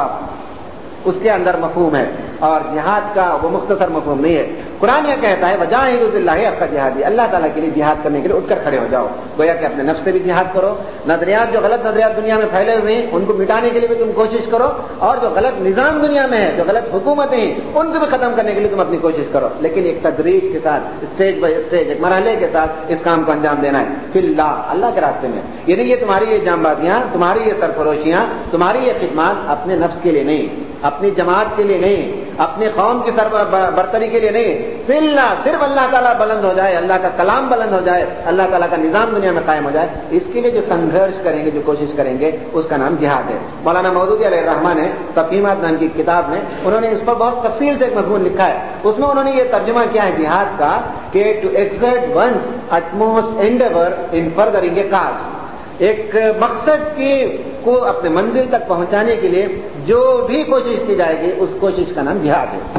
الاطراف اس کے اندر مفہوم ہے، اور جہاد کا وہ مختصر مفہوم نہیں ہے۔ قرآن یہ کہتا ہے وجاہدوا فی اللہ حق جہادہ، اللہ تعالیٰ کے لیے جہاد کرنے کے لیے اٹھ کر کھڑے ہو جاؤ۔ گویا کہ اپنے نفس سے بھی جہاد کرو، نظریات جو غلط نظریات دنیا میں پھیلے ہوئے ہیں ان کو مٹانے کے لیے بھی تم کوشش کرو، اور جو غلط نظام دنیا میں ہے، جو غلط حکومتیں ہیں ان کو بھی ختم کرنے کے لیے تم اپنی کوشش کرو، لیکن ایک تدریج کے ساتھ، اسٹیج بائی اسٹیج، ایک مرحلے کے ساتھ اس کام کو انجام دینا ہے۔ فی اللہ، اللہ کے راستے میں، یعنی یہ تمہاری یہ جام بازیاں، تمہاری یہ سرفروشیاں، تمہاری یہ خدمات اپنے نفس کے لیے نہیں، اپنی جماعت کے لیے نہیں، اپنی قوم کی سر برتری کے لیے نہیں، فی اللہ، صرف اللہ تعالیٰ بلند ہو جائے، اللہ کا کلام بلند ہو جائے، اللہ تعالیٰ کا نظام دنیا میں قائم ہو جائے، اس کے لیے جو سنگھرش کریں گے، جو کوشش کریں گے، اس کا نام جہاد ہے۔ مولانا مودودی علیہ الرحمٰن نے تفہیمات نام کی کتاب میں انہوں نے اس پر بہت تفصیل سے ایک مضمون لکھا ہے، اس میں انہوں نے یہ ترجمہ کیا ہے جہاد کا کہ to exert one's utmost endeavour in furthering a cause, ایک مقصد کی کو اپنے منزل تک پہنچانے کے لیے جو بھی کوشش کی جائے گی اس کوشش کا نام جہاد ہے۔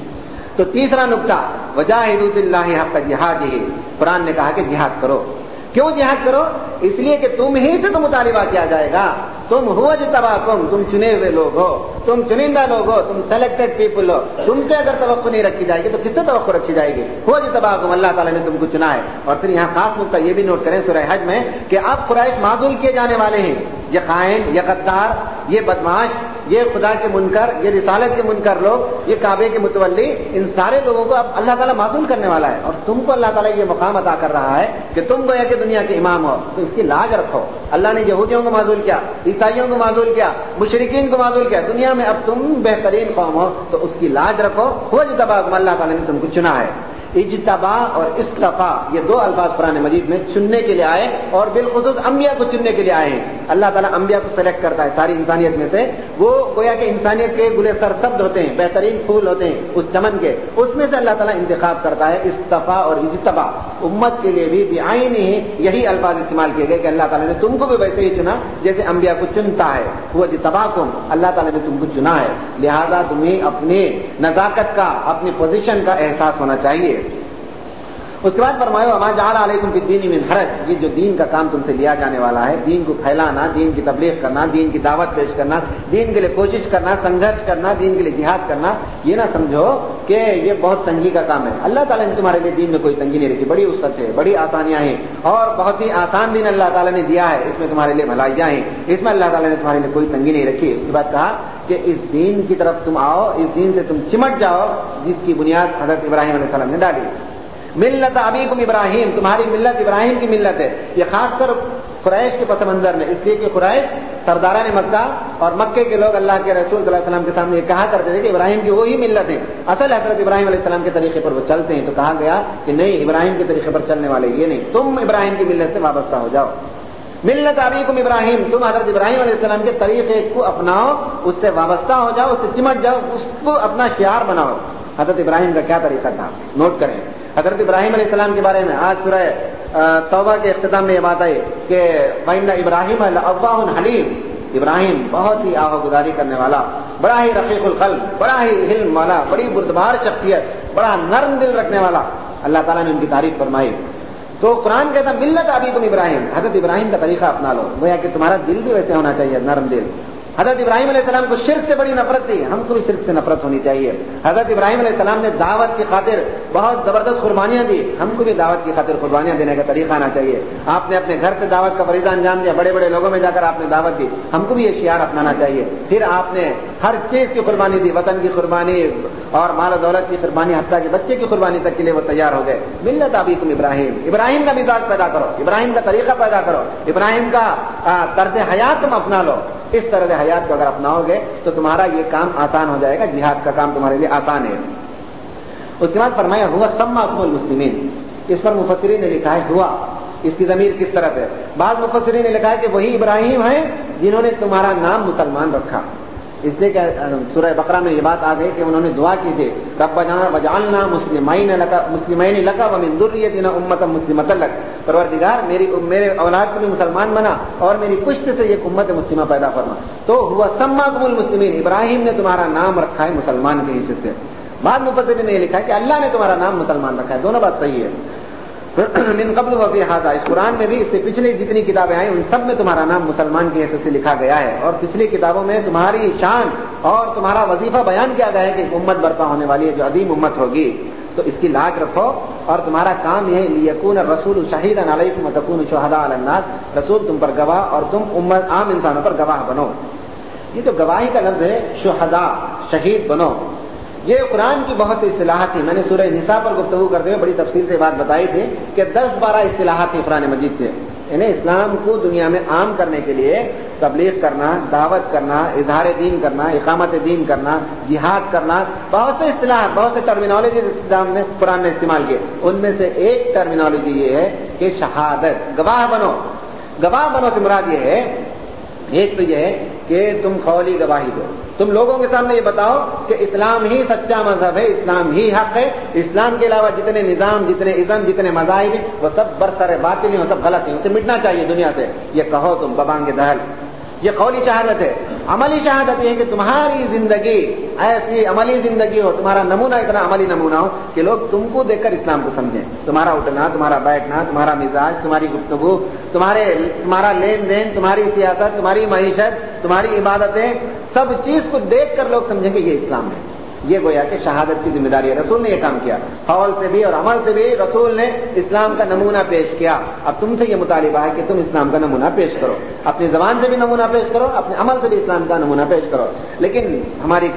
تو تیسرا نقطہ وجاہدوا فی اللہ حق جہادہ، قرآن نے کہا کہ جہاد کرو۔ کیوں جہاد کرو؟ اس لیے کہ تم ہی سے تو مطالبہ کیا جائے گا، تم ہو اجتباکم، تم چنے ہوئے لوگ ہو، تم چنندہ لوگ ہو، تم سلیکٹڈ پیپل ہو، تم سے اگر توقع نہیں رکھی جائے گی تو کس سے توقع رکھی جائے گی؟ ہو اجتباکم، اللہ تعالیٰ نے تم کو چنا ہے۔ اور پھر یہاں خاص نقطہ یہ بھی نوٹ کریں سورہ حج میں کہ اب قریش معذول کیے جانے والے ہیں، یہ خائن، یہ غدار، یہ بدماش، یہ خدا کے منکر، یہ رسالت کے منکر لوگ، یہ کعبے کے متولی، ان سارے لوگوں کو اب اللہ تعالیٰ معذول کرنے والا ہے، اور تم کو اللہ تعالیٰ یہ مقام عطا کر رہا ہے کہ تم گویا کہ دنیا کے امام ہو، تو اس کی لاج رکھو۔ اللہ نے یہودیوں کو معذول کیا، عیسائیوں کو معذول کیا، مشرکین کو معذول کیا، دنیا میں اب تم بہترین قوم ہو تو اس کی لاج رکھو۔ ہو اجتباکم، اللہ تعالیٰ نے تم کو چنا ہے۔ اجتبا اور استفا، یہ دو الفاظ قرآن مجید میں چننے کے لیے آئے، اور بالخصوص انبیاء کو چننے کے لیے آئے ہیں۔ اللہ تعالیٰ انبیاء کو سلیکٹ کرتا ہے ساری انسانیت میں سے، وہ گویا کہ انسانیت کے گلے سرسبز ہوتے ہیں، بہترین پھول ہوتے ہیں اس چمن کے، اس میں سے اللہ تعالیٰ انتخاب کرتا ہے۔ استفا اور اجتبا، امت کے لیے بھی بعین ہی یہی الفاظ استعمال کیے گئے کہ اللہ تعالیٰ نے تم کو بھی ویسے ہی چنا جیسے انبیاء کو چنتا ہے۔ وہ اجتباکم، اللہ تعالیٰ نے تم کو چنا ہے، لہذا تمہیں اپنی نزاکت کا، اپنی پوزیشن کا احساس ہونا چاہیے۔ اس کے بعد فرمایا وما جعل علیکم فی الدین من حرج، یہ جو دین کا کام تم سے لیا جانے والا ہے، دین کو پھیلانا، دین کی تبلیغ کرنا، دین کی دعوت پیش کرنا، دین کے لیے کوشش کرنا، سنگھرش کرنا، دین کے لیے جہاد کرنا، یہ نہ سمجھو کہ یہ بہت تنگی کا کام ہے۔ اللہ تعالیٰ نے تمہارے لیے دین میں کوئی تنگی نہیں رکھی، بڑی وسعت ہے، بڑی آسانیاں ہیں، اور بہت ہی آسان دین اللہ تعالیٰ نے دیا ہے، اس میں تمہارے لیے بھلائیاں ہیں، اس میں اللہ تعالیٰ نے تمہارے لیے کوئی تنگی نہیں رکھی۔ اس کے بعد کہا کہ اس دین کی طرف تم آؤ، اس دین سے تم چمٹ جاؤ جس کی بنیاد حضرت ابراہیم علیہ السلام نے ڈالی۔ ملت ابیکم ابراہیم، تمہاری ملت ابراہیم کی ملت ہے۔ یہ خاص کر قریش کے پس منظر میں، اس لیے کہ قریش سرداران مکہ اور مکے کے لوگ اللہ کے رسول صلی اللہ علیہ وسلم کے سامنے یہ کہا کرتے تھے کہ ابراہیم کی وہی ملت ہے، اصل حضرت ابراہیم علیہ السلام کے طریقے پر وہ چلتے ہیں۔ تو کہا گیا کہ نہیں، ابراہیم کے طریقے پر چلنے والے یہ نہیں، تم ابراہیم کی ملت سے وابستہ ہو جاؤ۔ ملت ابیکم ابراہیم، تم حضرت ابراہیم علیہ السلام کے طریقے کو اپناؤ، اس سے وابستہ ہو جاؤ، اس سے چمٹ جاؤ، اس کو اپنا شعار بناؤ۔ حضرت ابراہیم کا کیا طریقہ تھا نوٹ کریں۔ حضرت ابراہیم علیہ السلام کے بارے میں آج سورہ توبہ کے اختتام میں یہ بات آئی کہ وَإِنَّ إِبْرَاهِيمَ لَأَوَّاهٌ حَلِيمٌ، ابراہیم بہت ہی آہ و گزاری کرنے والا، بڑا ہی رقیق القلب، بڑا ہی حلم والا، بڑی بردبار شخصیت، بڑا نرم دل رکھنے والا، اللہ تعالیٰ نے ان کی تعریف فرمائی۔ تو قرآن کہتا ملت ابیکم ابراہیم، حضرت ابراہیم کا طریقہ اپنا لو، گویا کہ تمہارا دل بھی ویسے ہونا چاہیے، نرم دل۔ حضرت ابراہیم علیہ السلام کو شرک سے بڑی نفرت تھی، ہم کو بھی شرک سے نفرت ہونی چاہیے۔ حضرت ابراہیم علیہ السلام نے دعوت کی خاطر بہت زبردست قربانیاں دی، ہم کو بھی دعوت کی خاطر قربانیاں دینے کا طریقہ آنا چاہیے۔ آپ نے اپنے گھر سے دعوت کا فریضہ انجام دیا، بڑے بڑے لوگوں میں جا کر آپ نے دعوت دی، ہم کو بھی یہ شعار اپنانا چاہیے۔ پھر آپ نے ہر چیز کی قربانی دی، وطن کی قربانی اور مال و دولت کی قربانی، حتیٰ کہ بچے کی قربانی تک کے لیے وہ تیار ہو گئے۔ ملت ابیکم ابراہیم، ابراہیم کا مزاج پیدا کرو، ابراہیم کا طریقہ پیدا کرو، ابراہیم کا طرز حیات تم اپنا لو۔ اس طرز حیات کو اگر اپناؤ گے تو تمہارا یہ کام آسان ہو جائے گا، جہاد کا کام تمہارے لیے آسان ہے۔ اس کے بعد فرمایا ہوا سماکم المسلمین، اس پر مفسرین نے لکھا ہے ہوا، اس کی ضمیر کس طرف ہے؟ بعض مفسرین نے لکھا ہے کہ وہی ابراہیم ہیں جنہوں نے تمہارا نام مسلمان رکھا، اس لیے کہ سورہ بقرہ میں یہ بات آ گئی کہ انہوں نے دعا کی تھی ربنا وجعلنا مسلمین لک مسلمین لک ومن ذریتنا امۃ مسلمۃ لک، پروردگار میری میرے اولاد کو بھی مسلمان بنا اور میری پشت سے ایک امت مسلمہ پیدا فرما۔ تو ہوا سماکم المسلمین، ابراہیم نے تمہارا نام رکھا ہے مسلمان کے حصے سے۔ بعض مفسرین نے یہ لکھا ہے کہ اللہ نے تمہارا نام مسلمان رکھا ہے، دونوں بات صحیح ہے۔ من قبل وفی ھذا، اس قرآن میں بھی اس سے پچھلی جتنی کتابیں آئیں ان سب میں تمہارا نام مسلمان کی حیثیت سے لکھا گیا ہے، اور پچھلی کتابوں میں تمہاری شان اور تمہارا وظیفہ بیان کیا گیا ہے کہ امت برپا ہونے والی ہے جو عظیم امت ہوگی، تو اس کی لاج رکھو اور تمہارا کام یہ ہے لیکون الرسول شہیدا علیکم وتکونوا شہداء علی الناس، رسول تم پر گواہ اور تم امت عام انسانوں پر گواہ بنو۔ یہ جو گواہی کا لفظ ہے شہداء، شہید بنو، یہ قرآن کی بہت سی اصطلاحات تھی۔ میں نے سورہ نساء پر گفتگو کرتے ہوئے بڑی تفصیل سے بات بتائی تھی کہ دس بارہ اصطلاحات تھی قرآن مجید سے، یعنی اسلام کو دنیا میں عام کرنے کے لیے تبلیغ کرنا، دعوت کرنا، اظہار دین کرنا، اقامت دین کرنا، جہاد کرنا، بہت سے اصطلاحات، بہت سے ٹرمینالوجی اسلام نے قرآن نے استعمال کیے۔ ان میں سے ایک ٹرمینالوجی یہ ہے کہ شہادت، گواہ بنو۔ گواہ بنو سے مراد یہ ہے، ایک تو یہ ہے کہ تم قولی گواہی دو، تم لوگوں کے سامنے یہ بتاؤ کہ اسلام ہی سچا مذہب ہے، اسلام ہی حق ہے، اسلام کے علاوہ جتنے نظام، جتنے ازم، جتنے مذاہب ہیں وہ سب برسر باطل ہیں، وہ سب غلط ہیں، اسے مٹنا چاہیے دنیا سے۔ یہ کہو تم ببانگ دہل، یہ قولی شہادت ہے۔ عملی شہادت یہ ہے کہ تمہاری زندگی ایسی عملی زندگی ہو، تمہارا نمونہ اتنا عملی نمونہ ہو کہ لوگ تم کو دیکھ کر اسلام کو سمجھیں، تمہارا اٹھنا، تمہارا بیٹھنا، تمہارا مزاج، تمہاری گفتگو، تمہارے تمہارا لین دین، تمہاری سیاست، تمہاری معیشت، تمہاری عبادتیں، سب چیز کو دیکھ کر لوگ سمجھیں کہ یہ اسلام ہے۔ یہ گویا کہ شہادت کی ذمہ داری ہے، رسول نے یہ کام کیا، قول سے بھی اور عمل سے بھی رسول نے اسلام کا نمونہ پیش کیا۔ اب تم سے یہ مطالبہ ہے کہ تم اسلام کا نمونہ پیش کرو، اپنی زبان سے بھی نمونہ پیش کرو، اپنے عمل سے بھی اسلام کا نمونہ پیش کرو۔ لیکن ہماری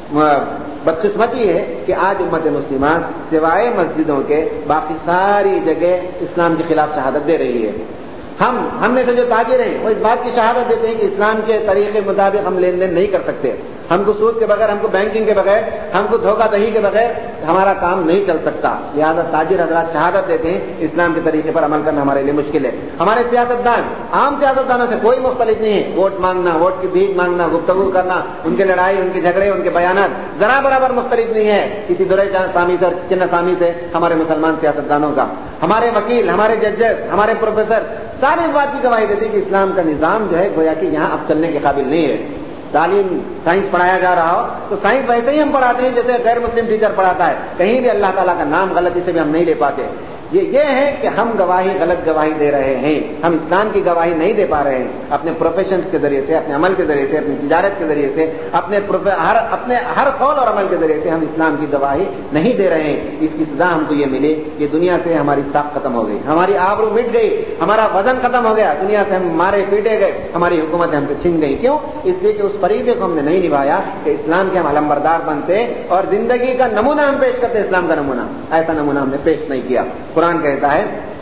بدقسمتی ہے کہ آج امت مسلمہ سوائے مسجدوں کے باقی ساری جگہ اسلام کے خلاف شہادت دے رہی ہے۔ ہم ہم میں سے جو تاجر ہیں وہ اس بات کی شہادت دیتے ہیں کہ اسلام کے طریقے مطابق ہم لین دین نہیں کر سکتے، ہم کو سود کے بغیر، ہم کو بینکنگ کے بغیر، ہم کو دھوکہ دہی کے بغیر ہمارا کام نہیں چل سکتا۔ لہٰذا تاجر حضرات شہادت دیتے ہیں اسلام کے طریقے پر عمل کرنا ہمارے لیے مشکل ہے۔ ہمارے سیاستدان عام سیاستدانوں سے کوئی مختلف نہیں ہے، ووٹ مانگنا، ووٹ کی بھیک مانگنا، گفتگو کرنا، ان کے لڑائی، ان کے جھگڑے، ان کے بیانات ذرا برابر مختلف نہیں ہے کسی درے سامی سے اور چنہ سامی سے ہمارے مسلمان سیاستدانوں کا۔ ہمارے وکیل، ہمارے ججز، ہمارے پروفیسر سارے اس بات کی گواہی دیتے ہیں کہ اسلام کا نظام جو ہے گویا کہ یہاں اب چلنے کے قابل نہیں ہے۔ تعلیم سائنس پڑھایا جا رہا ہو تو سائنس ویسے ہی ہم پڑھاتے ہیں جیسے غیر مسلم ٹیچر پڑھاتا ہے، کہیں بھی اللہ تعالیٰ کا نام غلطی سے بھی ہم نہیں لے پاتے۔ یہ یہ ہے کہ ہم گواہی غلط گواہی دے رہے ہیں، ہم اسلام کی گواہی نہیں دے پا رہے ہیں اپنے پروفیشنز کے ذریعے سے، اپنے عمل کے ذریعے سے، اپنی تجارت کے ذریعے سے، اپنے ہر اپنے ہر قول اور عمل کے ذریعے سے ہم اسلام کی گواہی نہیں دے رہے ہیں۔ اس کی سزا ہم کو یہ ملی کہ دنیا سے ہماری ساکھ ختم ہو گئی، ہماری آبرو مٹ گئی، ہمارا وزن ختم ہو گیا، دنیا سے ہم مارے پیٹے گئے، ہماری حکومتیں ہم سے چھن گئی۔ کیوں؟ اس لیے کہ اس فریضے کو ہم نے نہیں نبھایا کہ اسلام کے ہم علمبردار بنتے اور زندگی کا نمونہ ہم پیش کرتے، اسلام کا نمونہ، ایسا نمونہ ہم نے پیش نہیں کیا۔ قرآن کہتا ہے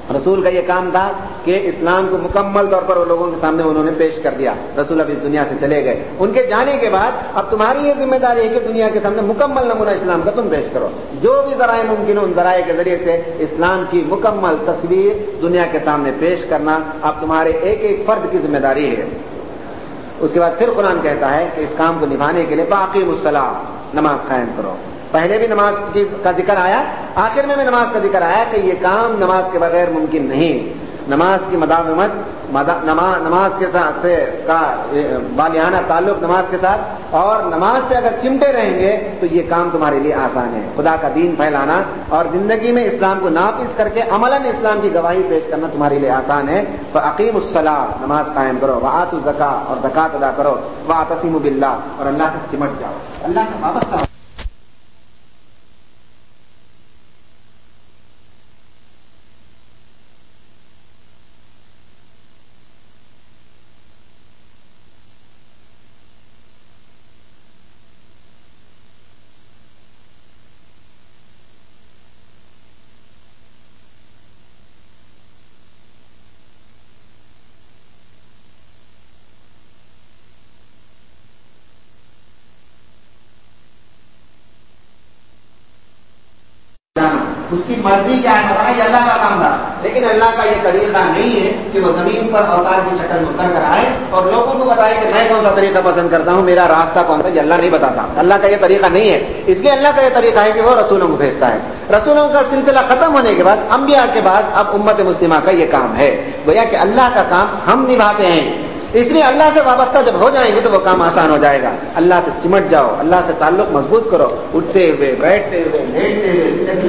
رسول کا یہ کام تھا کہ اسلام کو مکمل طور پر وہ لوگوں کے سامنے انہوں نے پیش کر دیا. رسول اب اس دنیا سے چلے گئے. ان کے جانے کے بعد اب تمہاری یہ ذمہ داری ہے کہ دنیا کے سامنے مکمل نمونہ اسلام کا تم پیش کرو. جو بھی ذرائع ممکن ہو ان ذرائع کے ذریعے سے اسلام کی مکمل تصویر دنیا کے سامنے پیش کرنا اب تمہارے ایک ایک فرد کی ذمہ داری ہے. اس کے بعد پھر قرآن کہتا ہے کہ اس کام کو نبھانے کے لیے باقیم الصلاۃ، نماز قائم کرو. پہلے بھی نماز کا ذکر آیا، آخر میں بھی نماز کا ذکر آیا کہ یہ کام نماز کے بغیر ممکن نہیں. نماز کی مداومت، نماز کے ساتھ سے کا بالغانہ تعلق نماز کے ساتھ، اور نماز سے اگر چمٹے رہیں گے تو یہ کام تمہارے لیے آسان ہے. خدا کا دین پھیلانا اور زندگی میں اسلام کو نافذ کر کے عملاً اسلام کی گواہی پیش کرنا تمہارے لیے آسان ہے. فاقیموا الصلاۃ، نماز قائم کرو، وآتوا الزکاۃ، اور زکات ادا کرو، واعتصموا باللہ، اور اللہ سے چمٹ جاؤ، اللہ سے وابستہ ہو. اس کی مرضی کیا ہے بتانا، یہ اللہ کا کام تھا. لیکن اللہ کا یہ طریقہ نہیں ہے کہ وہ زمین پر اوتار کی شکل میں اتر کر آئے اور لوگوں کو بتائے کہ میں کون سا طریقہ پسند کرتا ہوں، میرا راستہ کون سا. یہ اللہ نہیں بتاتا. اللہ کا یہ طریقہ نہیں ہے. اس لیے اللہ کا یہ طریقہ ہے کہ وہ رسولوں کو بھیجتا ہے. رسولوں کا سلسلہ ختم ہونے کے بعد انبیاء کے بعد اب امت مسلمہ کا یہ کام ہے. گویا کہ اللہ کا کام ہم نبھاتے ہیں. اس لیے اللہ سے وابستہ جب ہو جائیں گے تو وہ کام آسان ہو جائے گا. اللہ سے چمٹ جاؤ، اللہ سے تعلق مضبوط کرو، اٹھتے ہوئے، بیٹھتے ہوئے، لیٹتے ہوئے، زندگی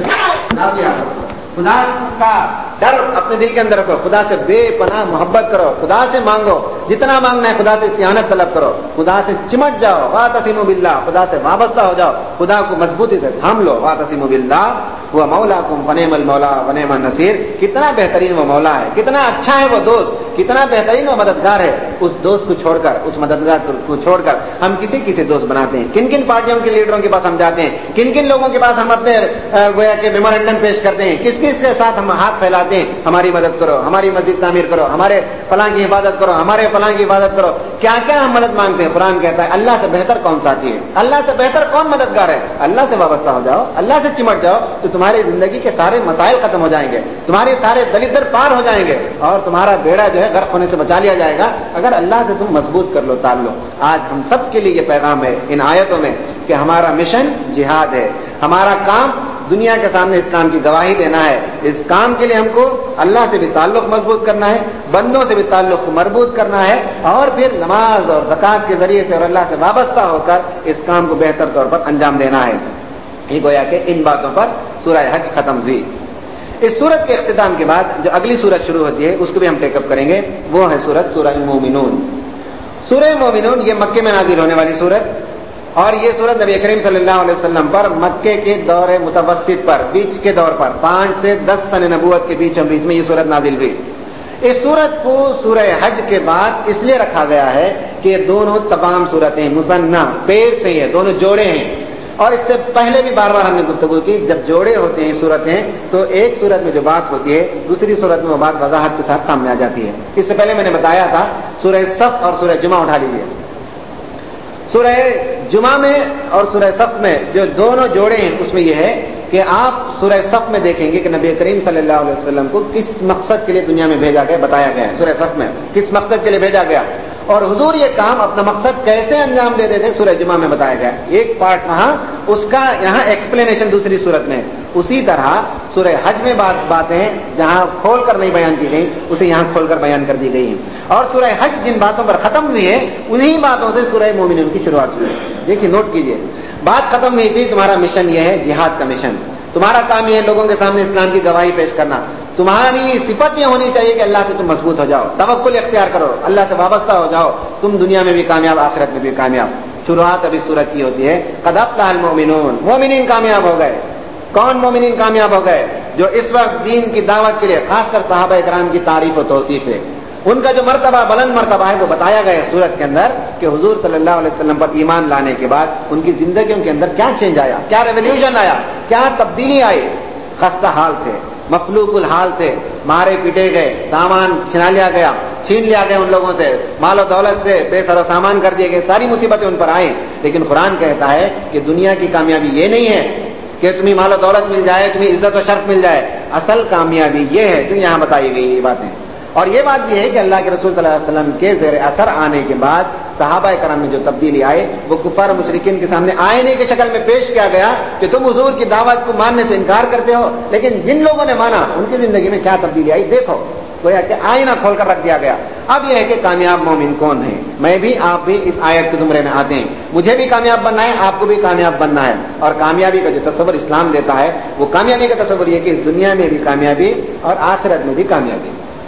خدا کا ڈر اپنے دل کے اندر رکھو، خدا سے بے پناہ محبت کرو، خدا سے مانگو، جتنا مانگنا ہے خدا سے استعانت طلب کرو، خدا سے چمٹ جاؤ، واعتصموا باللہ، خدا سے وابستہ ہو جاؤ، خدا کو مضبوطی سے تھام لو. واعتصموا باللہ وہ مولاکم فنعم المولا ونعم النصیر. کتنا بہترین وہ مولا ہے، کتنا اچھا ہے وہ دوست، کتنا بہترین وہ مددگار ہے. اس دوست کو چھوڑ کر، اس مددگار کو چھوڑ کر ہم کسی کسی دوست بناتے ہیں. کن کن پارٹیوں کے لیڈروں کے پاس ہم جاتے ہیں، کن کن لوگوں کے پاس ہم اپنے گویا کے میمورنڈم پیش کرتے ہیں، کس کس کے ساتھ ہم ہاتھ پھیلاتے ہیں، ہماری مدد کرو، ہماری مسجد تعمیر کرو، ہمارے فلاں کی حفاظت کرو، ہمارے فلاں کی حفاظت کرو. کیا کیا ہم مدد مانگتے ہیں. قرآن کہتا ہے اللہ سے بہتر کون ساتھی ہے، اللہ سے بہتر کون مددگار ہے. اللہ سے وابستہ ہو جاؤ، اللہ سے چمٹ جاؤ تو تمہاری زندگی کے سارے مسائل ختم ہو جائیں گے، تمہارے سارے دلدر پار ہو جائیں گے اور تمہارا بیڑا جو ہے غرق ہونے سے بچا لیا جائے گا اگر اللہ سے تم مضبوط کر لو تعلق. آج ہم سب کے لیے یہ پیغام ہے ان آیتوں میں کہ ہمارا مشن جہاد ہے. ہمارا کام دنیا کے سامنے اسلام کی گواہی دینا ہے. اس کام کے لیے ہم کو اللہ سے بھی تعلق مضبوط کرنا ہے، بندوں سے بھی تعلق کو مربوط کرنا ہے، اور پھر نماز اور زکات کے ذریعے سے اور اللہ سے وابستہ ہو کر اس کام کو بہتر طور پر انجام دینا ہے. یہ گویا کہ ان باتوں پر سورہ حج ختم ہوئی. اس سورت کے اختتام کے بعد جو اگلی سورت شروع ہوتی ہے اس کو بھی ہم ٹیک اپ کریں گے، وہ ہے سورت سورہ المومنون. سورہ مومنون یہ مکے میں نازل ہونے والی سورت، اور یہ سورت نبی کریم صلی اللہ علیہ وسلم پر مکے کے دور متوسط پر، بیچ کے دور پر، پانچ سے دس سن نبوت کے بیچ بیچ میں یہ سورت نازل ہوئی. اس سورت کو سورہ حج کے بعد اس لیے رکھا گیا ہے کہ یہ دونوں تمام سورتیں مثنیٰ پیڑ سے ہیں، دونوں جوڑے ہیں. اور اس سے پہلے بھی بار بار ہم نے گفتگو کی، جب جوڑے ہوتے ہیں صورتیں تو ایک صورت میں جو بات ہوتی ہے دوسری صورت میں وہ بات وضاحت کے ساتھ سامنے آ جاتی ہے. اس سے پہلے میں نے بتایا تھا سورہ صف اور سورہ جمعہ اٹھا لیجیے. سورہ جمعہ میں اور سورہ صف میں جو دونوں جوڑے ہیں اس میں یہ ہے کہ آپ سورہ صف میں دیکھیں گے کہ نبی کریم صلی اللہ علیہ وسلم کو کس مقصد کے لیے دنیا میں بھیجا گیا، بتایا گیا ہے. سورہ صف میں کس مقصد کے لیے بھیجا گیا اور حضور یہ کام اپنا مقصد کیسے انجام دے دیتے سورہ جمعہ میں بتایا گیا. ایک پارٹ وہاں، اس کا یہاں ایکسپلینیشن دوسری صورت میں. اسی طرح سورہ حج میں بات باتیں جہاں کھول کر نہیں بیان کی گئی اسے یہاں کھول کر بیان کر دی گئی ہیں. اور سورہ حج جن باتوں پر ختم ہوئی ہے انہی باتوں سے سورہ مومنون کی شروعات ہوئی. دیکھیے نوٹ کیجیے، بات ختم ہوئی تھی تمہارا مشن یہ ہے جہاد کا مشن، تمہارا کام یہ ہے لوگوں کے سامنے اسلام کی گواہی پیش کرنا. تمہاری صفت یہ ہونی چاہیے کہ اللہ سے تم مضبوط ہو جاؤ، توکل اختیار کرو، اللہ سے وابستہ ہو جاؤ، تم دنیا میں بھی کامیاب آخرت میں بھی کامیاب. شروعات ابھی سورت کی ہوتی ہے قد افلح المؤمنون، مومنین کامیاب ہو گئے. کون مومنین کامیاب ہو گئے؟ جو اس وقت دین کی دعوت کے لیے خاص کر صحابہ کرام کی تعریف و توصیف ہے، ان کا جو مرتبہ بلند مرتبہ ہے وہ بتایا گیا ہے سورت کے اندر کہ حضور صلی اللہ علیہ وسلم پر ایمان لانے کے بعد ان کی زندگیوں کے اندر کیا چینج آیا، کیا ریولیوشن آیا، کیا تبدیلی آئی. خستہ حال تھے، مفلوق الحال تھے، مارے پیٹے گئے, سامان چھنا لیا گیا, چھین لیا گیا ان لوگوں سے, مال و دولت سے بے سر و سامان کر دیے گئے, ساری مصیبتیں ان پر آئیں. لیکن قرآن کہتا ہے کہ دنیا کی کامیابی یہ نہیں ہے کہ تمہیں مال و دولت مل جائے, تمہیں عزت و شرف مل جائے. اصل کامیابی یہ ہے جو یہاں بتائی گئی یہ باتیں. اور یہ بات بھی ہے کہ اللہ کے رسول صلی اللہ علیہ وسلم کے زیر اثر آنے کے بعد صحابہ کرام میں جو تبدیلی آئے وہ کفار و مشرکین کے سامنے آئینے کی شکل میں پیش کیا گیا کہ تم حضور کی دعوت کو ماننے سے انکار کرتے ہو, لیکن جن لوگوں نے مانا ان کی زندگی میں کیا تبدیلی آئی دیکھو. گویا کہ آئینہ کھول کر رکھ دیا گیا. اب یہ ہے کہ کامیاب مومن کون ہے. میں بھی آپ بھی اس آیت کے زمرے میں آتے ہیں. مجھے بھی کامیاب بننا ہے, آپ کو بھی کامیاب بننا ہے. اور کامیابی کا جو تصور اسلام دیتا ہے وہ کامیابی کا تصور یہ کہ اس دنیا میں بھی کامیابی اور آخرت میں بھی کامیابی.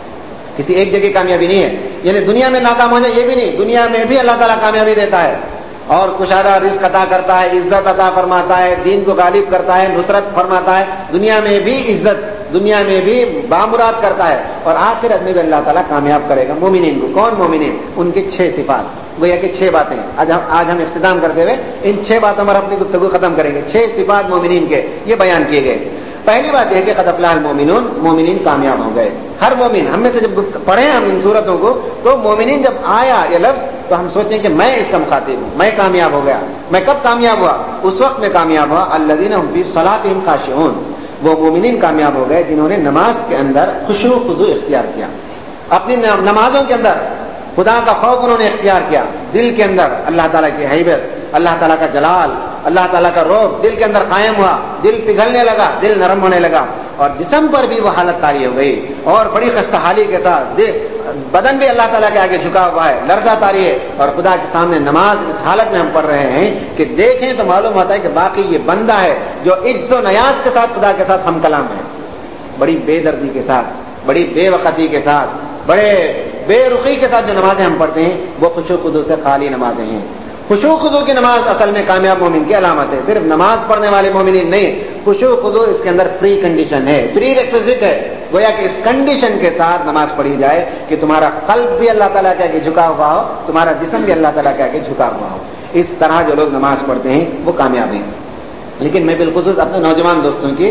کسی ایک جگہ کامیابی نہیں ہے, یعنی دنیا میں ناکام ہو جائے یہ بھی نہیں, دنیا میں بھی اللہ تعالیٰ کامیابی دیتا ہے اور کشادہ رزق عطا کرتا ہے, عزت عطا فرماتا ہے, دین کو غالب کرتا ہے, نصرت فرماتا ہے. دنیا میں بھی عزت, دنیا میں بھی بامراد کرتا ہے, اور آخرت میں بھی اللہ تعالیٰ کامیاب کرے گا مومنین کو. کون مومنین؟ ان کی چھ صفات, گویا کہ چھ باتیں آج ہم آج ہم اختتام کرتے ہوئے ان چھ باتوں پر اپنی گفتگو ختم کریں گے. چھ صفات مومنین کے یہ بیان کیے گئے. پہلی بات یہ ہے کہ قد افلح المومنون, مومنین کامیاب ہو گئے. ہر مومن, ہم میں سے جب پڑھیں ہم ان صورتوں کو تو مومنین جب آیا یہ لفظ تو ہم سوچیں کہ میں اس کا مخاطب ہوں, میں کامیاب ہو گیا. میں کب کامیاب ہوا؟ اس وقت میں کامیاب ہوا الذین هم فی صلاتهم خاشعون, وہ مومنین کامیاب ہو گئے جنہوں نے نماز کے اندر خشوع و خضوع اختیار کیا. اپنی نمازوں کے اندر خدا کا خوف انہوں نے اختیار کیا. دل کے اندر اللہ تعالیٰ کی ہیبت, اللہ تعالیٰ کا جلال, اللہ تعالیٰ کا رعب دل کے اندر قائم ہوا. دل پگھلنے لگا, دل نرم ہونے لگا, اور جسم پر بھی وہ حالت طاری ہو گئی اور بڑی خستہ حالی کے ساتھ بدن بھی اللہ تعالیٰ کے آگے جھکا ہوا ہے, لرزہ طاری ہے. اور خدا کے سامنے نماز اس حالت میں ہم پڑھ رہے ہیں کہ دیکھیں تو معلوم ہوتا ہے کہ باقی یہ بندہ ہے جو عجز و نیاز کے ساتھ خدا کے ساتھ ہم کلام ہے. بڑی بے دردی کے ساتھ, بڑی بے وقتی کے ساتھ, بڑے بے رخی کے ساتھ جو نمازیں ہم پڑھتے ہیں وہ خشوع و خضوع سے خالی نمازیں ہیں. خشوع و خضوع کی نماز اصل میں کامیاب مومن کی علامت ہے. صرف نماز پڑھنے والے مومنین نہیں, خشوع و خضوع اس کے اندر پری کنڈیشن ہے, پری ریکویزٹ ہے. گویا کہ اس کنڈیشن کے ساتھ نماز پڑھی جائے کہ تمہارا قلب بھی اللہ تعالیٰ کے آگے جھکا ہوا ہو, تمہارا جسم بھی اللہ تعالیٰ کے آگے جھکا ہوا ہو. اس طرح جو لوگ نماز پڑھتے ہیں وہ کامیاب ہیں. لیکن میں بالخصوص اپنے نوجوان دوستوں کی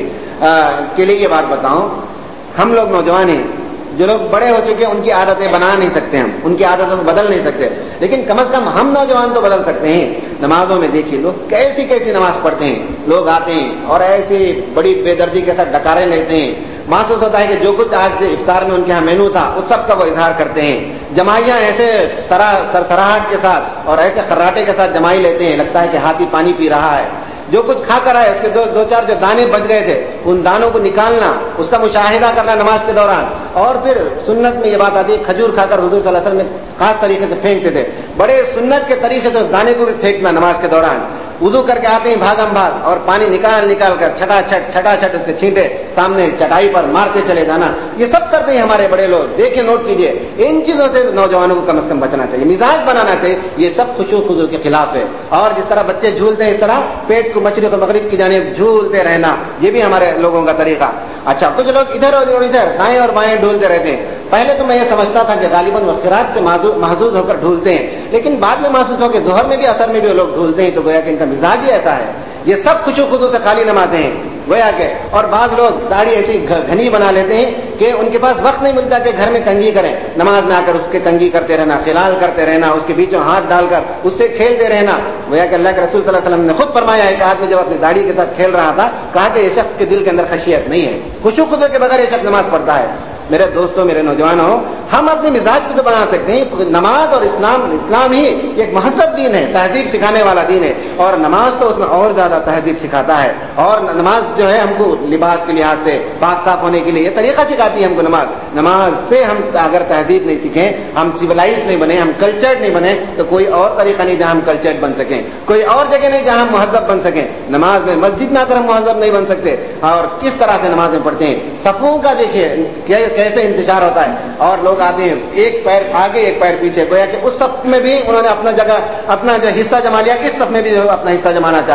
کے لیے یہ بات بتاؤں, ہم لوگ نوجوان ہیں, جو لوگ بڑے ہو چکے ہیں ان کی عادتیں بنا نہیں سکتے, ہم ان کی عادتوں کو بدل نہیں سکتے, لیکن کم از کم ہم نوجوان تو بدل سکتے ہیں. نمازوں میں دیکھیے لوگ کیسی کیسی نماز پڑھتے ہیں. لوگ آتے ہیں اور ایسی بڑی بے دردی کے ساتھ ڈکاریں لیتے ہیں. محسوس ہوتا ہے کہ جو کچھ آج سے افطار میں ان کے ہاں مینو تھا اس سب کا وہ اظہار کرتے ہیں. جمائیاں ایسے سرا سرسراہٹ کے ساتھ اور ایسے خراٹے کے ساتھ جمائی لیتے ہیں, لگتا ہے کہ ہاتھی پانی پی رہا ہے. جو کچھ کھا کر آئے اس کے دو, دو چار جو دانے بچ گئے تھے ان دانوں کو نکالنا, اس کا مشاہدہ کرنا نماز کے دوران. اور پھر سنت میں یہ بات آتی ہے کھجور کھا کر حضور صلی اللہ علیہ وسلم میں خاص طریقے سے پھینکتے تھے. بڑے سنت کے طریقے سے اس دانے کو بھی پھینکنا نماز کے دوران. وضو کر کے آتے ہیں بھاگم بھاگ اور پانی نکال نکال کر چھٹا چھٹ چھٹا چھٹ اس کے چھینٹے سامنے چٹائی پر مارتے چلے جانا, یہ سب کرتے ہیں ہمارے بڑے لوگ. دیکھیں, نوٹ کیجئے, ان چیزوں سے نوجوانوں کو کم از کم بچنا چاہیے, مزاج بنانا چاہیے. یہ سب خشوع و خضوع کے خلاف ہے. اور جس طرح بچے جھولتے ہیں اس طرح پیٹ کو مشرق و مغرب کی جانب جھولتے رہنا, یہ بھی ہمارے لوگوں کا طریقہ. اچھا, کچھ لوگ ادھر اور ادھر دائیں اور بائیں ڈھولتے رہتے ہیں. پہلے تو میں یہ سمجھتا تھا کہ غالباً وہ قرات سے محظوظ ہو کر ڈھولتے ہیں, لیکن بعد میں محسوس ہو کہ ظہر میں بھی اثر میں بھی لوگ ڈھولتے ہیں, تو گویا کہ ان کا مزاج ہی ایسا ہے. یہ سب خشوع و خضوع سے خالی نمازیں ہیں گویا کہ. اور بعض لوگ داڑھی ایسی گھنی بنا لیتے ہیں کہ ان کے پاس وقت نہیں ملتا کہ گھر میں کنگھی کریں. نماز میں آ کر اس کے کنگھی کرتے رہنا, خلال کرتے رہنا, اس کے بیچوں ہاتھ ڈال کر اس سے کھیلتے رہنا. گویا کہ اللہ کے رسول صلی اللہ علیہ وسلم نے خود فرمایا ہے کہ آدمی جب اپنی داڑھی کے ساتھ کھیل رہا تھا کہا کہ یہ شخص کے دل کے اندر خشیت نہیں ہے, خشوع و خضوع کے بغیر یہ شخص نماز پڑھتا ہے. میرے دوستوں, میرے نوجوانوں, ہم اپنے مزاج کو تو بنا سکتے ہیں. نماز اور اسلام اسلام ہی ایک مہذب دین ہے, تہذیب سکھانے والا دین ہے, اور نماز تو اس میں اور زیادہ تہذیب سکھاتا ہے. اور نماز جو ہے ہم کو لباس کے لحاظ سے پاک صاف ہونے کے لیے یہ طریقہ سکھاتی ہے ہم کو. نماز نماز سے ہم اگر تہذیب نہیں سیکھیں, ہم سیولائز نہیں بنے, ہم کلچرڈ نہیں بنے, تو کوئی اور طریقہ نہیں جہاں ہم کلچرڈ بن سکیں, کوئی اور جگہ نہیں جہاں ہم مہذب بن سکیں. نماز میں مسجد میں آ کر ہم مہذب نہیں بن سکتے. اور کس طرح سے نمازیں پڑھتے ہیں, صفوں کا دیکھیے کیسے انتشار ہوتا ہے, اور لوگ آتے ہیں ایک پیر آگے ایک پیر پیچھے, گویا کہ اس صف میں بھی انہوں نے اپنا جگہ اپنا جو حصہ جما لیا, اس صف میں بھی اپنا حصہ جمانا چاہتے ہیں.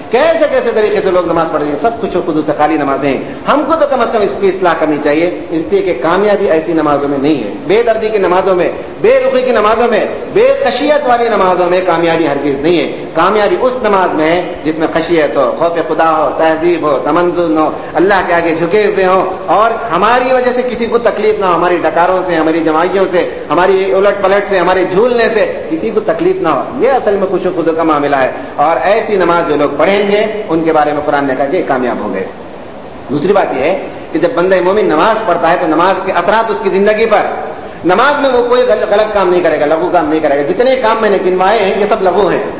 کیسے کیسے طریقے سے لوگ نماز پڑھ رہے ہیں، سب کچھ خضوع سے خالی نمازیں ہیں. ہم کو تو کم از کم اس کی اصلاح کرنی چاہیے، اس لیے کہ کامیابی ایسی نمازوں میں نہیں ہے. بے دردی کی نمازوں میں، بے رخی کی نمازوں میں، بے خشیت والی نمازوں میں کامیابی ہرگز نہیں ہے. کامیابی اس نماز میں ہے جس میں خشیت ہو، خوف خدا ہو، تہذیب ہو، تمدن ہو، اللہ کے آگے جھکے ہوئے ہوں، اور ہماری وجہ سے کسی کو تکلیف نہ ہو، ہماری ڈکاروں سے، ہماری جمائیوں سے، ہماری الٹ پلٹ سے، ہمارے جھولنے سے کسی کو تکلیف نہ ہو. یہ اصل میں خشوع و خضوع کا معاملہ ہے. اور ایسی نماز جو لوگ پڑھیں گے ان کے بارے میں قرآن نے کہا کہ کامیاب ہو گئے. دوسری بات یہ ہے کہ جب بندہ مومن نماز پڑھتا ہے تو نماز کے اثرات اس کی زندگی پر، نماز میں وہ کوئی غلط کام نہیں کرے گا، لغو کام نہیں کرے گا. جتنے کام میں نے گنوائے ہیں یہ سب لغو ہیں،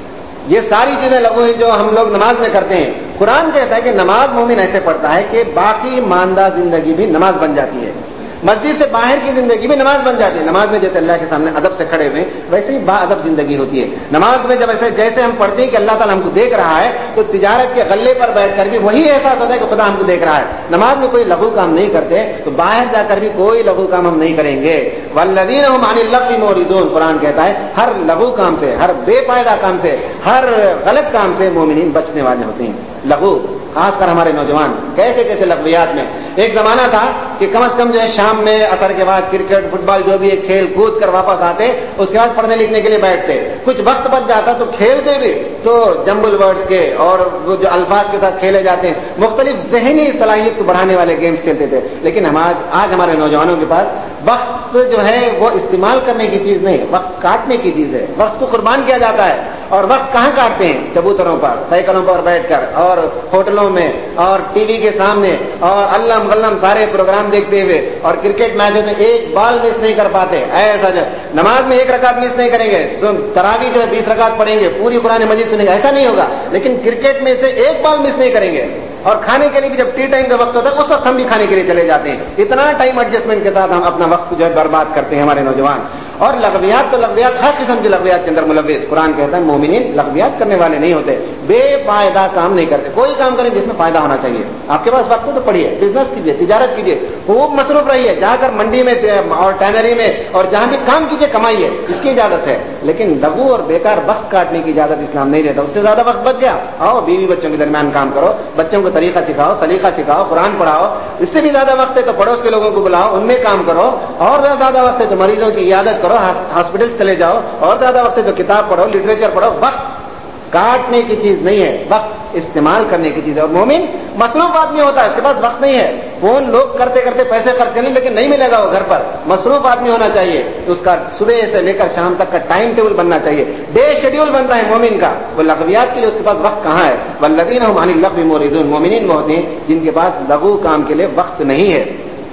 یہ ساری چیزیں لغو ہیں جو ہم لوگ نماز میں کرتے ہیں. قرآن کہتا ہے کہ نماز مومن ایسے پڑھتا ہے کہ باقی ماندہ زندگی بھی نماز بن جاتی ہے، مسجد سے باہر کی زندگی بھی نماز بن جاتی ہے. نماز میں جیسے اللہ کے سامنے ادب سے کھڑے ہوئے ویسے ہی با ادب زندگی ہوتی ہے. نماز میں جب ایسے جیسے ہم پڑھتے ہیں کہ اللہ تعالیٰ ہم کو دیکھ رہا ہے تو تجارت کے غلے پر بیٹھ کر بھی وہی احساس ہوتا ہے کہ خدا ہم کو دیکھ رہا ہے. نماز میں کوئی لغو کام نہیں کرتے تو باہر جا کر بھی کوئی لغو کام ہم نہیں کریں گے. والذین هم عن اللغو معرضون، قرآن کہتا ہے ہر لغو کام سے، ہر بے فائدہ کام سے، ہر غلط کام سے مومنین بچنے والے ہوتے ہیں. لغو خاص کر ہمارے نوجوان کیسے کیسے لغویات میں. ایک زمانہ تھا کہ کم از کم جو ہے شام میں اثر کے بعد کرکٹ فٹ بال جو بھی ہے کھیل کود کر واپس آتے، اس کے بعد پڑھنے لکھنے کے لیے بیٹھتے. کچھ وقت بچ جاتا تو کھیلتے بھی تو جمبل ورڈز کے اور وہ جو الفاظ کے ساتھ کھیلے جاتے ہیں، مختلف ذہنی صلاحیت کو بڑھانے والے گیمز کھیلتے تھے. لیکن ہم آج آج ہمارے نوجوانوں کے پاس وقت جو ہے وہ استعمال کرنے کی چیز نہیں، وقت کاٹنے کی چیز ہے. وقت کو قربان کیا جاتا ہے. اور وقت کہاں کاٹتے ہیں؟ چبوتروں پر، سائیکلوں پر بیٹھ کر، اور ہوٹلوں میں، اور ٹی وی کے سامنے، اور علم غلم سارے پروگرام دیکھتے ہوئے، اور کرکٹ میچ ہوتے ایک بال مس نہیں کر پاتے. ایسا جو نماز میں ایک رکعت مس نہیں کریں گے، تراویح جو ہے بیس رکعت پڑھیں گے، پوری قرآن مجید سنیں گے، ایسا نہیں ہوگا. لیکن کرکٹ میں سے ایک بال مس نہیں کریں گے. اور کھانے کے لیے بھی جب ٹی ٹائم کا وقت ہوتا ہے اس وقت ہم بھی کھانے کے لیے چلے جاتے ہیں. اتنا ٹائم ایڈجسٹمنٹ کے ساتھ ہم اپنا وقت جو ہے برباد کرتے ہیں ہمارے نوجوان. اور لغویات تو لغویات ہر قسم کی لغویات کے اندر ملوث. قرآن کہتا ہے مومنین لغویات کرنے والے نہیں ہوتے، بے فائدہ کام نہیں کرتے. کوئی کام کریں جس میں فائدہ ہونا چاہیے. آپ کے پاس وقت ہے تو پڑھیے، بزنس کیجیے، تجارت کیجیے، خوب مصروف رہیے، جا کر منڈی میں اور ٹینری میں اور جہاں بھی کام کیجیے، کمائیے، اس کی اجازت ہے. لیکن لغو اور بیکار وقت کاٹنے کی اجازت اسلام نہیں دیتا. اس سے زیادہ وقت بچ گیا، آؤ بیوی بچوں کے درمیان کام کرو، بچوں کو طریقہ سکھاؤ، سلیقہ سکھاؤ، قرآن پڑھاؤ. اس سے بھی زیادہ وقت ہے تو پڑوس کے لوگوں کو بلاؤ، ان میں کام کرو. اور زیادہ وقت ہے تو مریضوں کی عیادت کرو، ہاسپٹل چلے جاؤ. اور زیادہ وقت ہے تو کتاب پڑھو، لٹریچر پڑھو. وقت کاٹنے کی چیز نہیں ہے، وقت استعمال کرنے کی چیز ہے. اور مومن مصروف آدمی ہوتا ہے، اس کے پاس وقت نہیں ہے. فون لوگ کرتے کرتے پیسے خرچ کرنے لیکن نہیں ملے گا وہ گھر پر. مصروف آدمی ہونا چاہیے. اس کا صبح سے لے کر شام تک کا ٹائم ٹیبل بننا چاہیے، ڈے شیڈیول بنتا ہے مومن کا. وہ لغویات کے لیے اس کے پاس وقت کہاں ہے؟ والذین هم عن اللغو معرضون، مومنین وہ ہوتے ہیں جن کے پاس لغو کام کے لیے وقت نہیں ہے.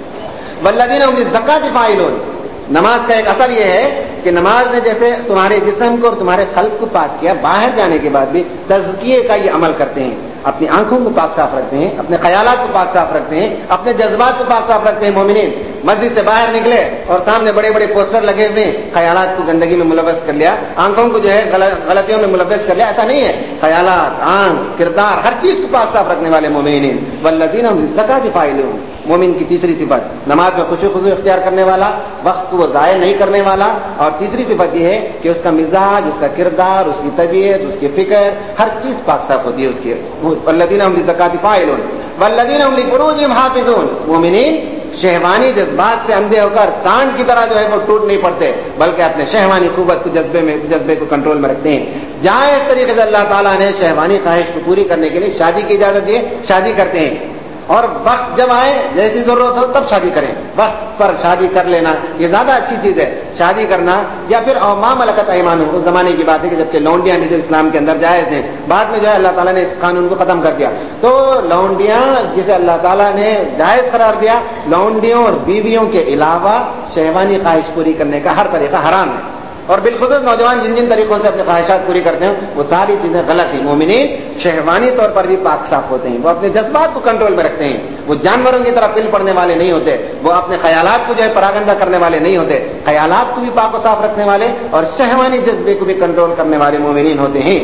والذین هم للزکاۃ فاعلون، نماز کا ایک اثر یہ ہے کہ نماز نے جیسے تمہارے جسم کو اور تمہارے قلب کو پاک کیا، باہر جانے کے بعد بھی تزکیے کا یہ عمل کرتے ہیں. اپنی آنکھوں کو پاک صاف رکھتے ہیں، اپنے خیالات کو پاک صاف رکھتے ہیں، اپنے جذبات کو پاک صاف رکھتے ہیں. مومنین مسجد سے باہر نکلے اور سامنے بڑے بڑے پوسٹر لگے ہوئے ہیں، خیالات کو گندگی میں ملوث کر لیا، آنکھوں کو جو ہے غلطیوں میں ملوث کر لیا. ایسا نہیں ہے. خیالات، آنکھ، کردار، ہر چیز کو پاک صاف رکھنے والے مومنین. والذین هم للزکاۃ فاعلون، مومن کی تیسری صفت نماز میں خشوع و خضوع اختیار کرنے والا، وقت کو وہ ضائع نہیں کرنے والا. اور تیسری صفت یہ ہے کہ اس کا مزاج، اس کا کردار، اس کی طبیعت، اس کی فکر، ہر چیز پاک صاف ہوتی ہے اس کی. والذین هم للزکاۃ فاعلون والذین هم لفروجهم حافظون، مومنین شہوانی جذبات سے اندھے ہو کر سانڈ کی طرح جو ہے وہ ٹوٹ نہیں پڑتے، بلکہ اپنے شہوانی قوت کو جذبے میں جذبے کو کنٹرول میں رکھتے ہیں. جائز طریقے سے اللہ تعالیٰ نے شہوانی خواہش کو پوری کرنے کے لیے شادی کی اجازت دی ہے، شادی کرتے ہیں. اور وقت جب آئے جیسی ضرورت ہو تب شادی کریں. وقت پر شادی کر لینا یہ زیادہ اچھی چیز ہے. شادی کرنا یا پھر ما ملکت ایمانہم، اس زمانے کی بات ہے کہ جبکہ لونڈیاں بھی جو اسلام کے اندر جائز ہیں، بعد میں جو ہے اللہ تعالیٰ نے اس قانون کو ختم کر دیا. تو لونڈیاں جسے اللہ تعالیٰ نے جائز قرار دیا، لونڈیوں اور بیویوں کے علاوہ شہوانی خواہش پوری کرنے کا ہر طریقہ حرام ہے. اور بالخصوص نوجوان جن جن طریقوں سے اپنی خواہشات پوری کرتے ہیں وہ ساری چیزیں غلط ہیں. مومنین شہوانی طور پر بھی پاک صاف ہوتے ہیں، وہ اپنے جذبات کو کنٹرول میں رکھتے ہیں، وہ جانوروں کی طرح پل پڑنے والے نہیں ہوتے، وہ اپنے خیالات کو جو ہے پراگندہ کرنے والے نہیں ہوتے، خیالات کو بھی پاک و صاف رکھنے والے اور شہوانی جذبے کو بھی کنٹرول کرنے والے مومنین ہوتے ہیں.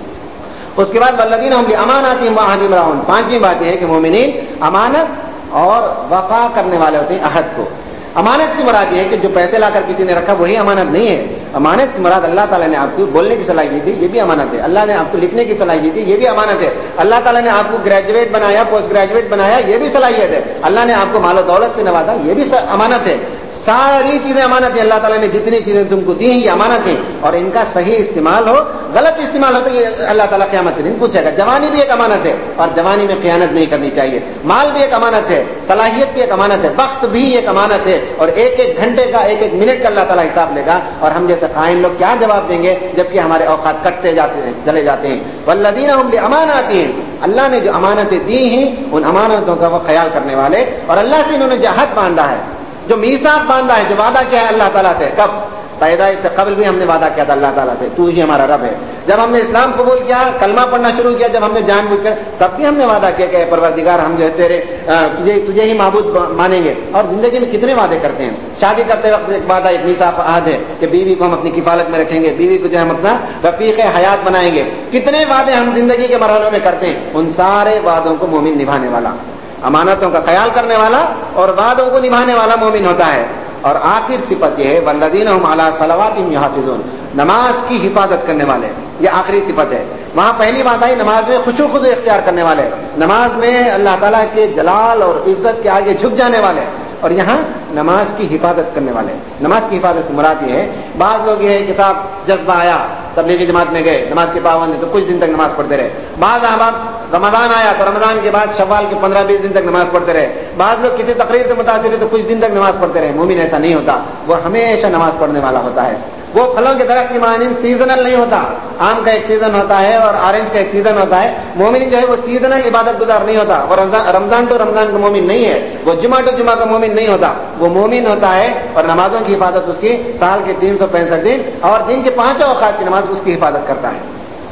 اس کے بعد والذین هم بأماناتهم وعهدهم راعون، پانچویں بات یہ ہے کہ مومنین امانت اور وفا کرنے والے ہوتے ہیں عہد کو. امانت سے مراد یہ ہے کہ جو پیسے لا کر کسی نے رکھا وہی امانت نہیں ہے. امانت سے مراد اللہ تعالیٰ نے آپ کو بولنے کی صلاحیت دی، یہ بھی امانت ہے. اللہ نے آپ کو لکھنے کی صلاحیت دی، یہ بھی امانت ہے. اللہ تعالیٰ نے آپ کو گریجویٹ بنایا، پوسٹ گریجویٹ بنایا، یہ بھی صلاحیت ہے. اللہ نے آپ کو مال و دولت سے نوازا، یہ بھی امانت ہے. ساری چیزیں امانت ہیں. اللہ تعالیٰ نے جتنی چیزیں تم کو دی ہیں یہ امانت ہیں، اور ان کا صحیح استعمال ہو، غلط استعمال ہو تو یہ اللہ تعالیٰ قیامت کے دن پوچھے گا. جوانی بھی ایک امانت ہے، اور جوانی میں خیانت نہیں کرنی چاہیے. مال بھی ایک امانت ہے، صلاحیت بھی ایک امانت ہے، وقت بھی ایک امانت ہے، اور ایک ایک گھنٹے کا، ایک ایک منٹ کا اللہ تعالیٰ حساب لے گا. اور ہم جیسے خائن لوگ کیا جواب دیں گے جبکہ ہمارے اوقات کٹتے جاتے ہیں، چلے جاتے ہیں. والذین هم لاماناتہم، اللہ نے جو امانتیں دی ہیں ان امانتوں کا وہ خیال کرنے والے، اور اللہ سے انہوں نے جو عہد باندھا ہے، جو میثاق باندھا ہے، جو وعدہ کیا ہے اللہ تعالیٰ سے. کب؟ پیدائش سے قبل بھی ہم نے وعدہ کیا تھا اللہ تعالیٰ سے، تو ہی ہمارا رب ہے. جب ہم نے اسلام قبول کیا، کلمہ پڑھنا شروع کیا، جب ہم نے جان بوجھ کر، تب بھی ہم نے وعدہ کیا کہ اے پروردگار ہم جو ہے تیرے تجھے تجھے ہی معبود مانیں گے. اور زندگی میں کتنے وعدے کرتے ہیں. شادی کرتے وقت ایک وعدہ، ایک میثاق عہد ہے کہ بیوی کو ہم اپنی کفالت میں رکھیں گے، بیوی کو جو ہم اپنا رفیق حیات بنائیں گے. کتنے وعدے ہم زندگی کے مرحلوں میں کرتے ہیں. ان سارے وعدوں کو مومن نبھانے والا، امانتوں کا خیال کرنے والا اور وعدوں کو نبھانے والا مومن ہوتا ہے. اور آخر صفت یہ ہے والذین هم علی صلواتہم یحافظون، نماز کی حفاظت کرنے والے. یہ آخری صفت ہے. وہاں پہلی بات آئی نماز میں خشوع و خضوع اختیار کرنے والے، نماز میں اللہ تعالیٰ کے جلال اور عزت کے آگے جھک جانے والے. اور یہاں نماز کی حفاظت کرنے والے. نماز کی حفاظت سے مراد یہ ہے، بعض لوگ یہ ہے کہ صاحب جذبہ آیا، تبلیغی جماعت میں گئے، نماز کے پابند تو کچھ دن تک نماز پڑھتے رہے. بعض احباب رمضان آیا تو رمضان کے بعد شوال کے پندرہ بیس دن تک نماز پڑھتے رہے. بعض لوگ کسی تقریر سے متاثر ہوئے تو کچھ دن تک نماز پڑھتے رہے. مومن ایسا نہیں ہوتا، وہ ہمیشہ نماز پڑھنے والا ہوتا ہے. وہ پھلوں کے درخت کی مانند سیزنل نہیں ہوتا. آم کا ایک سیزن ہوتا ہے اور آرنج کا ایک سیزن ہوتا ہے. مومن جو ہے وہ سیزنل عبادت گزار نہیں ہوتا. وہ رمضان ٹو رمضان کا مومن نہیں ہے، وہ جمعہ ٹو جمعہ کا مومن نہیں ہوتا. وہ مومن ہوتا ہے اور نمازوں کی حفاظت اس کی سال کے تین سو پینسٹھ دن اور دن کے پانچوں اوقات کی نماز اس کی حفاظت کرتا ہے.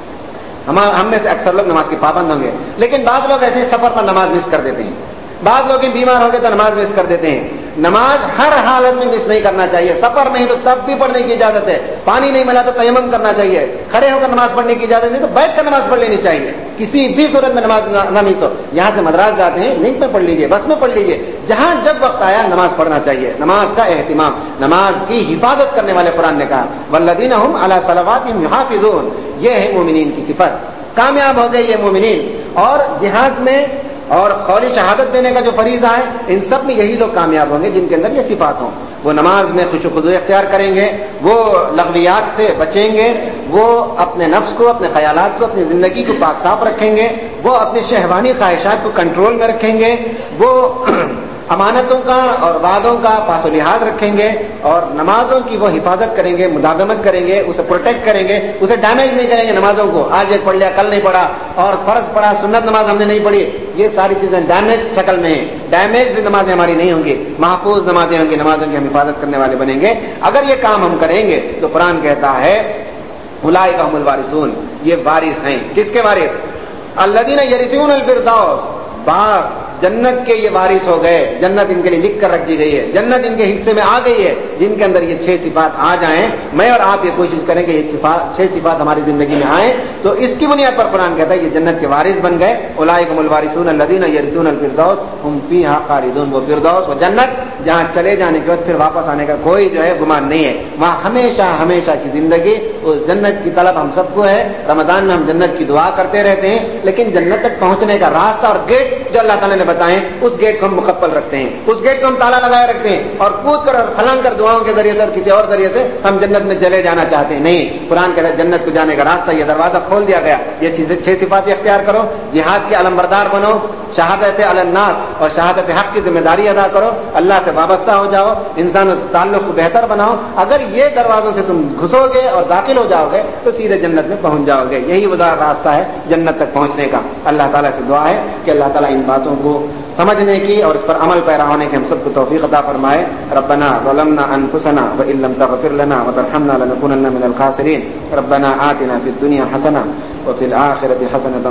ہم میں سے اکثر لوگ نماز کے پابند ہوں گے، لیکن بعض لوگ ایسے سفر پر نماز مس کر دیتے ہیں. بعض لوگ بیمار ہو گئے تو نماز مس کر دیتے ہیں. نماز ہر حالت میں مس نہیں کرنا چاہیے. سفر نہیں تو تب بھی پڑھنے کی اجازت ہے. پانی نہیں ملا تو تیمم کرنا چاہیے. کھڑے ہو کر نماز پڑھنے کی اجازت نہیں تو بیٹھ کر نماز پڑھ لینی چاہیے. کسی بھی صورت میں نماز نہ مس ہو. یہاں سے مدراس جاتے ہیں، لنک میں پڑھ لیجیے، بس میں پڑھ لیجیے. جہاں جب وقت آیا نماز پڑھنا چاہیے. نماز کا اہتمام، نماز کی حفاظت کرنے والے قرآن نے کہا والذین هم علی صلواتہم یحافظون. یہ ہے مومنین کی صفت. کامیاب ہو گئے یہ مومنین. اور جہاد میں اور قولی شہادت دینے کا جو فریضہ ہے، ان سب میں یہی لوگ کامیاب ہوں گے جن کے اندر یہ صفات ہوں. وہ نماز میں خشوع و خضوع اختیار کریں گے، وہ لغویات سے بچیں گے، وہ اپنے نفس کو، اپنے خیالات کو، اپنی زندگی کو پاک صاف رکھیں گے، وہ اپنی شہوانی خواہشات کو کنٹرول میں رکھیں گے، وہ امانتوں کا اور وعدوں کا پاس و لحاظ رکھیں گے، اور نمازوں کی وہ حفاظت کریں گے، مداومت کریں گے، اسے پروٹیکٹ کریں گے، اسے ڈیمیج نہیں کریں گے. نمازوں کو آج ایک پڑھ لیا، کل نہیں پڑھا، اور فرض پڑھا، سنت نماز ہم نے نہیں پڑھی، یہ ساری چیزیں ڈیمیج شکل میں ہیں. ڈیمیج نمازیں ہماری نہیں ہوں گی، محفوظ نمازیں ہوں گی. نمازوں کی ہم حفاظت کرنے والے بنیں گے. اگر یہ کام ہم کریں گے تو قرآن کہتا ہے اولئک هم الوارثون، یہ وارث ہیں. کس کے وارث؟ الذین یرثون الفردوس، باغ جنت کے یہ وارث ہو گئے. جنت ان کے لیے لکھ کر رکھ دی گئی ہے، جنت ان کے حصے میں آ گئی ہے. جن کے اندر یہ چھ صفات آ جائیں، میں اور آپ یہ کوشش کریں کہ یہ چھ صفات ہماری زندگی میں آئیں، تو اس کی بنیاد پر قرآن کہتا ہے یہ جنت کے وارث بن گئے. اولئک هم الوارثون الذین یرثون الفردوس هم فیہا خالدون. وہ فردوس، وہ جنت جہاں چلے جانے کے بعد پھر واپس آنے کا کوئی جو ہے گمان نہیں ہے. وہاں ہمیشہ ہمیشہ کی زندگی. اس جنت کی طلب ہم سب کو ہے. رمضان میں ہم جنت کی دعا کرتے رہتے ہیں، لیکن جنت تک پہنچنے کا راستہ اور گیٹ جو اللہ تعالیٰ نے بتائیں، اس گیٹ کو ہم مقفل رکھتے ہیں، اس گیٹ کو ہم تالا لگائے رکھتے ہیں، اور کود کر اور پھلانگ کر دعاؤں کے ذریعے سے اور کسی اور ذریعے سے ہم جنت میں چلے جانا چاہتے ہیں. نہیں، قرآن کہتا ہے جنت کو جانے کا راستہ، یہ دروازہ کھول دیا گیا. یہ چیزیں چھ صفات اختیار کرو، جہاد کے علم بردار بنو، شہادت علی الناس اور شہادت حق کی ذمہ داری ادا کرو، اللہ سے وابستہ ہو جاؤ، انسانوں سے تعلق کو بہتر بناؤ. اگر یہ دروازوں سے تم گھسو گے اور داخل ہو جاؤ گے تو سیدھے جنت میں پہنچ جاؤ گے. یہی وہ راستہ ہے جنت تک پہنچنے کا. اللہ تعالیٰ سے دعا ہے کہ اللہ تعالیٰ ان باتوں کو سمجھنے کی اور اس پر عمل پیرا ہونے کی ہم سب کو توفیق عطا فرمائے. ربنا ظلمنا انفسنا وان لم تغفر لنا وترحمنا لنكونن من الخاسرين. ربنا آتنا في الدنيا حسنة وفي الآخرة حسنة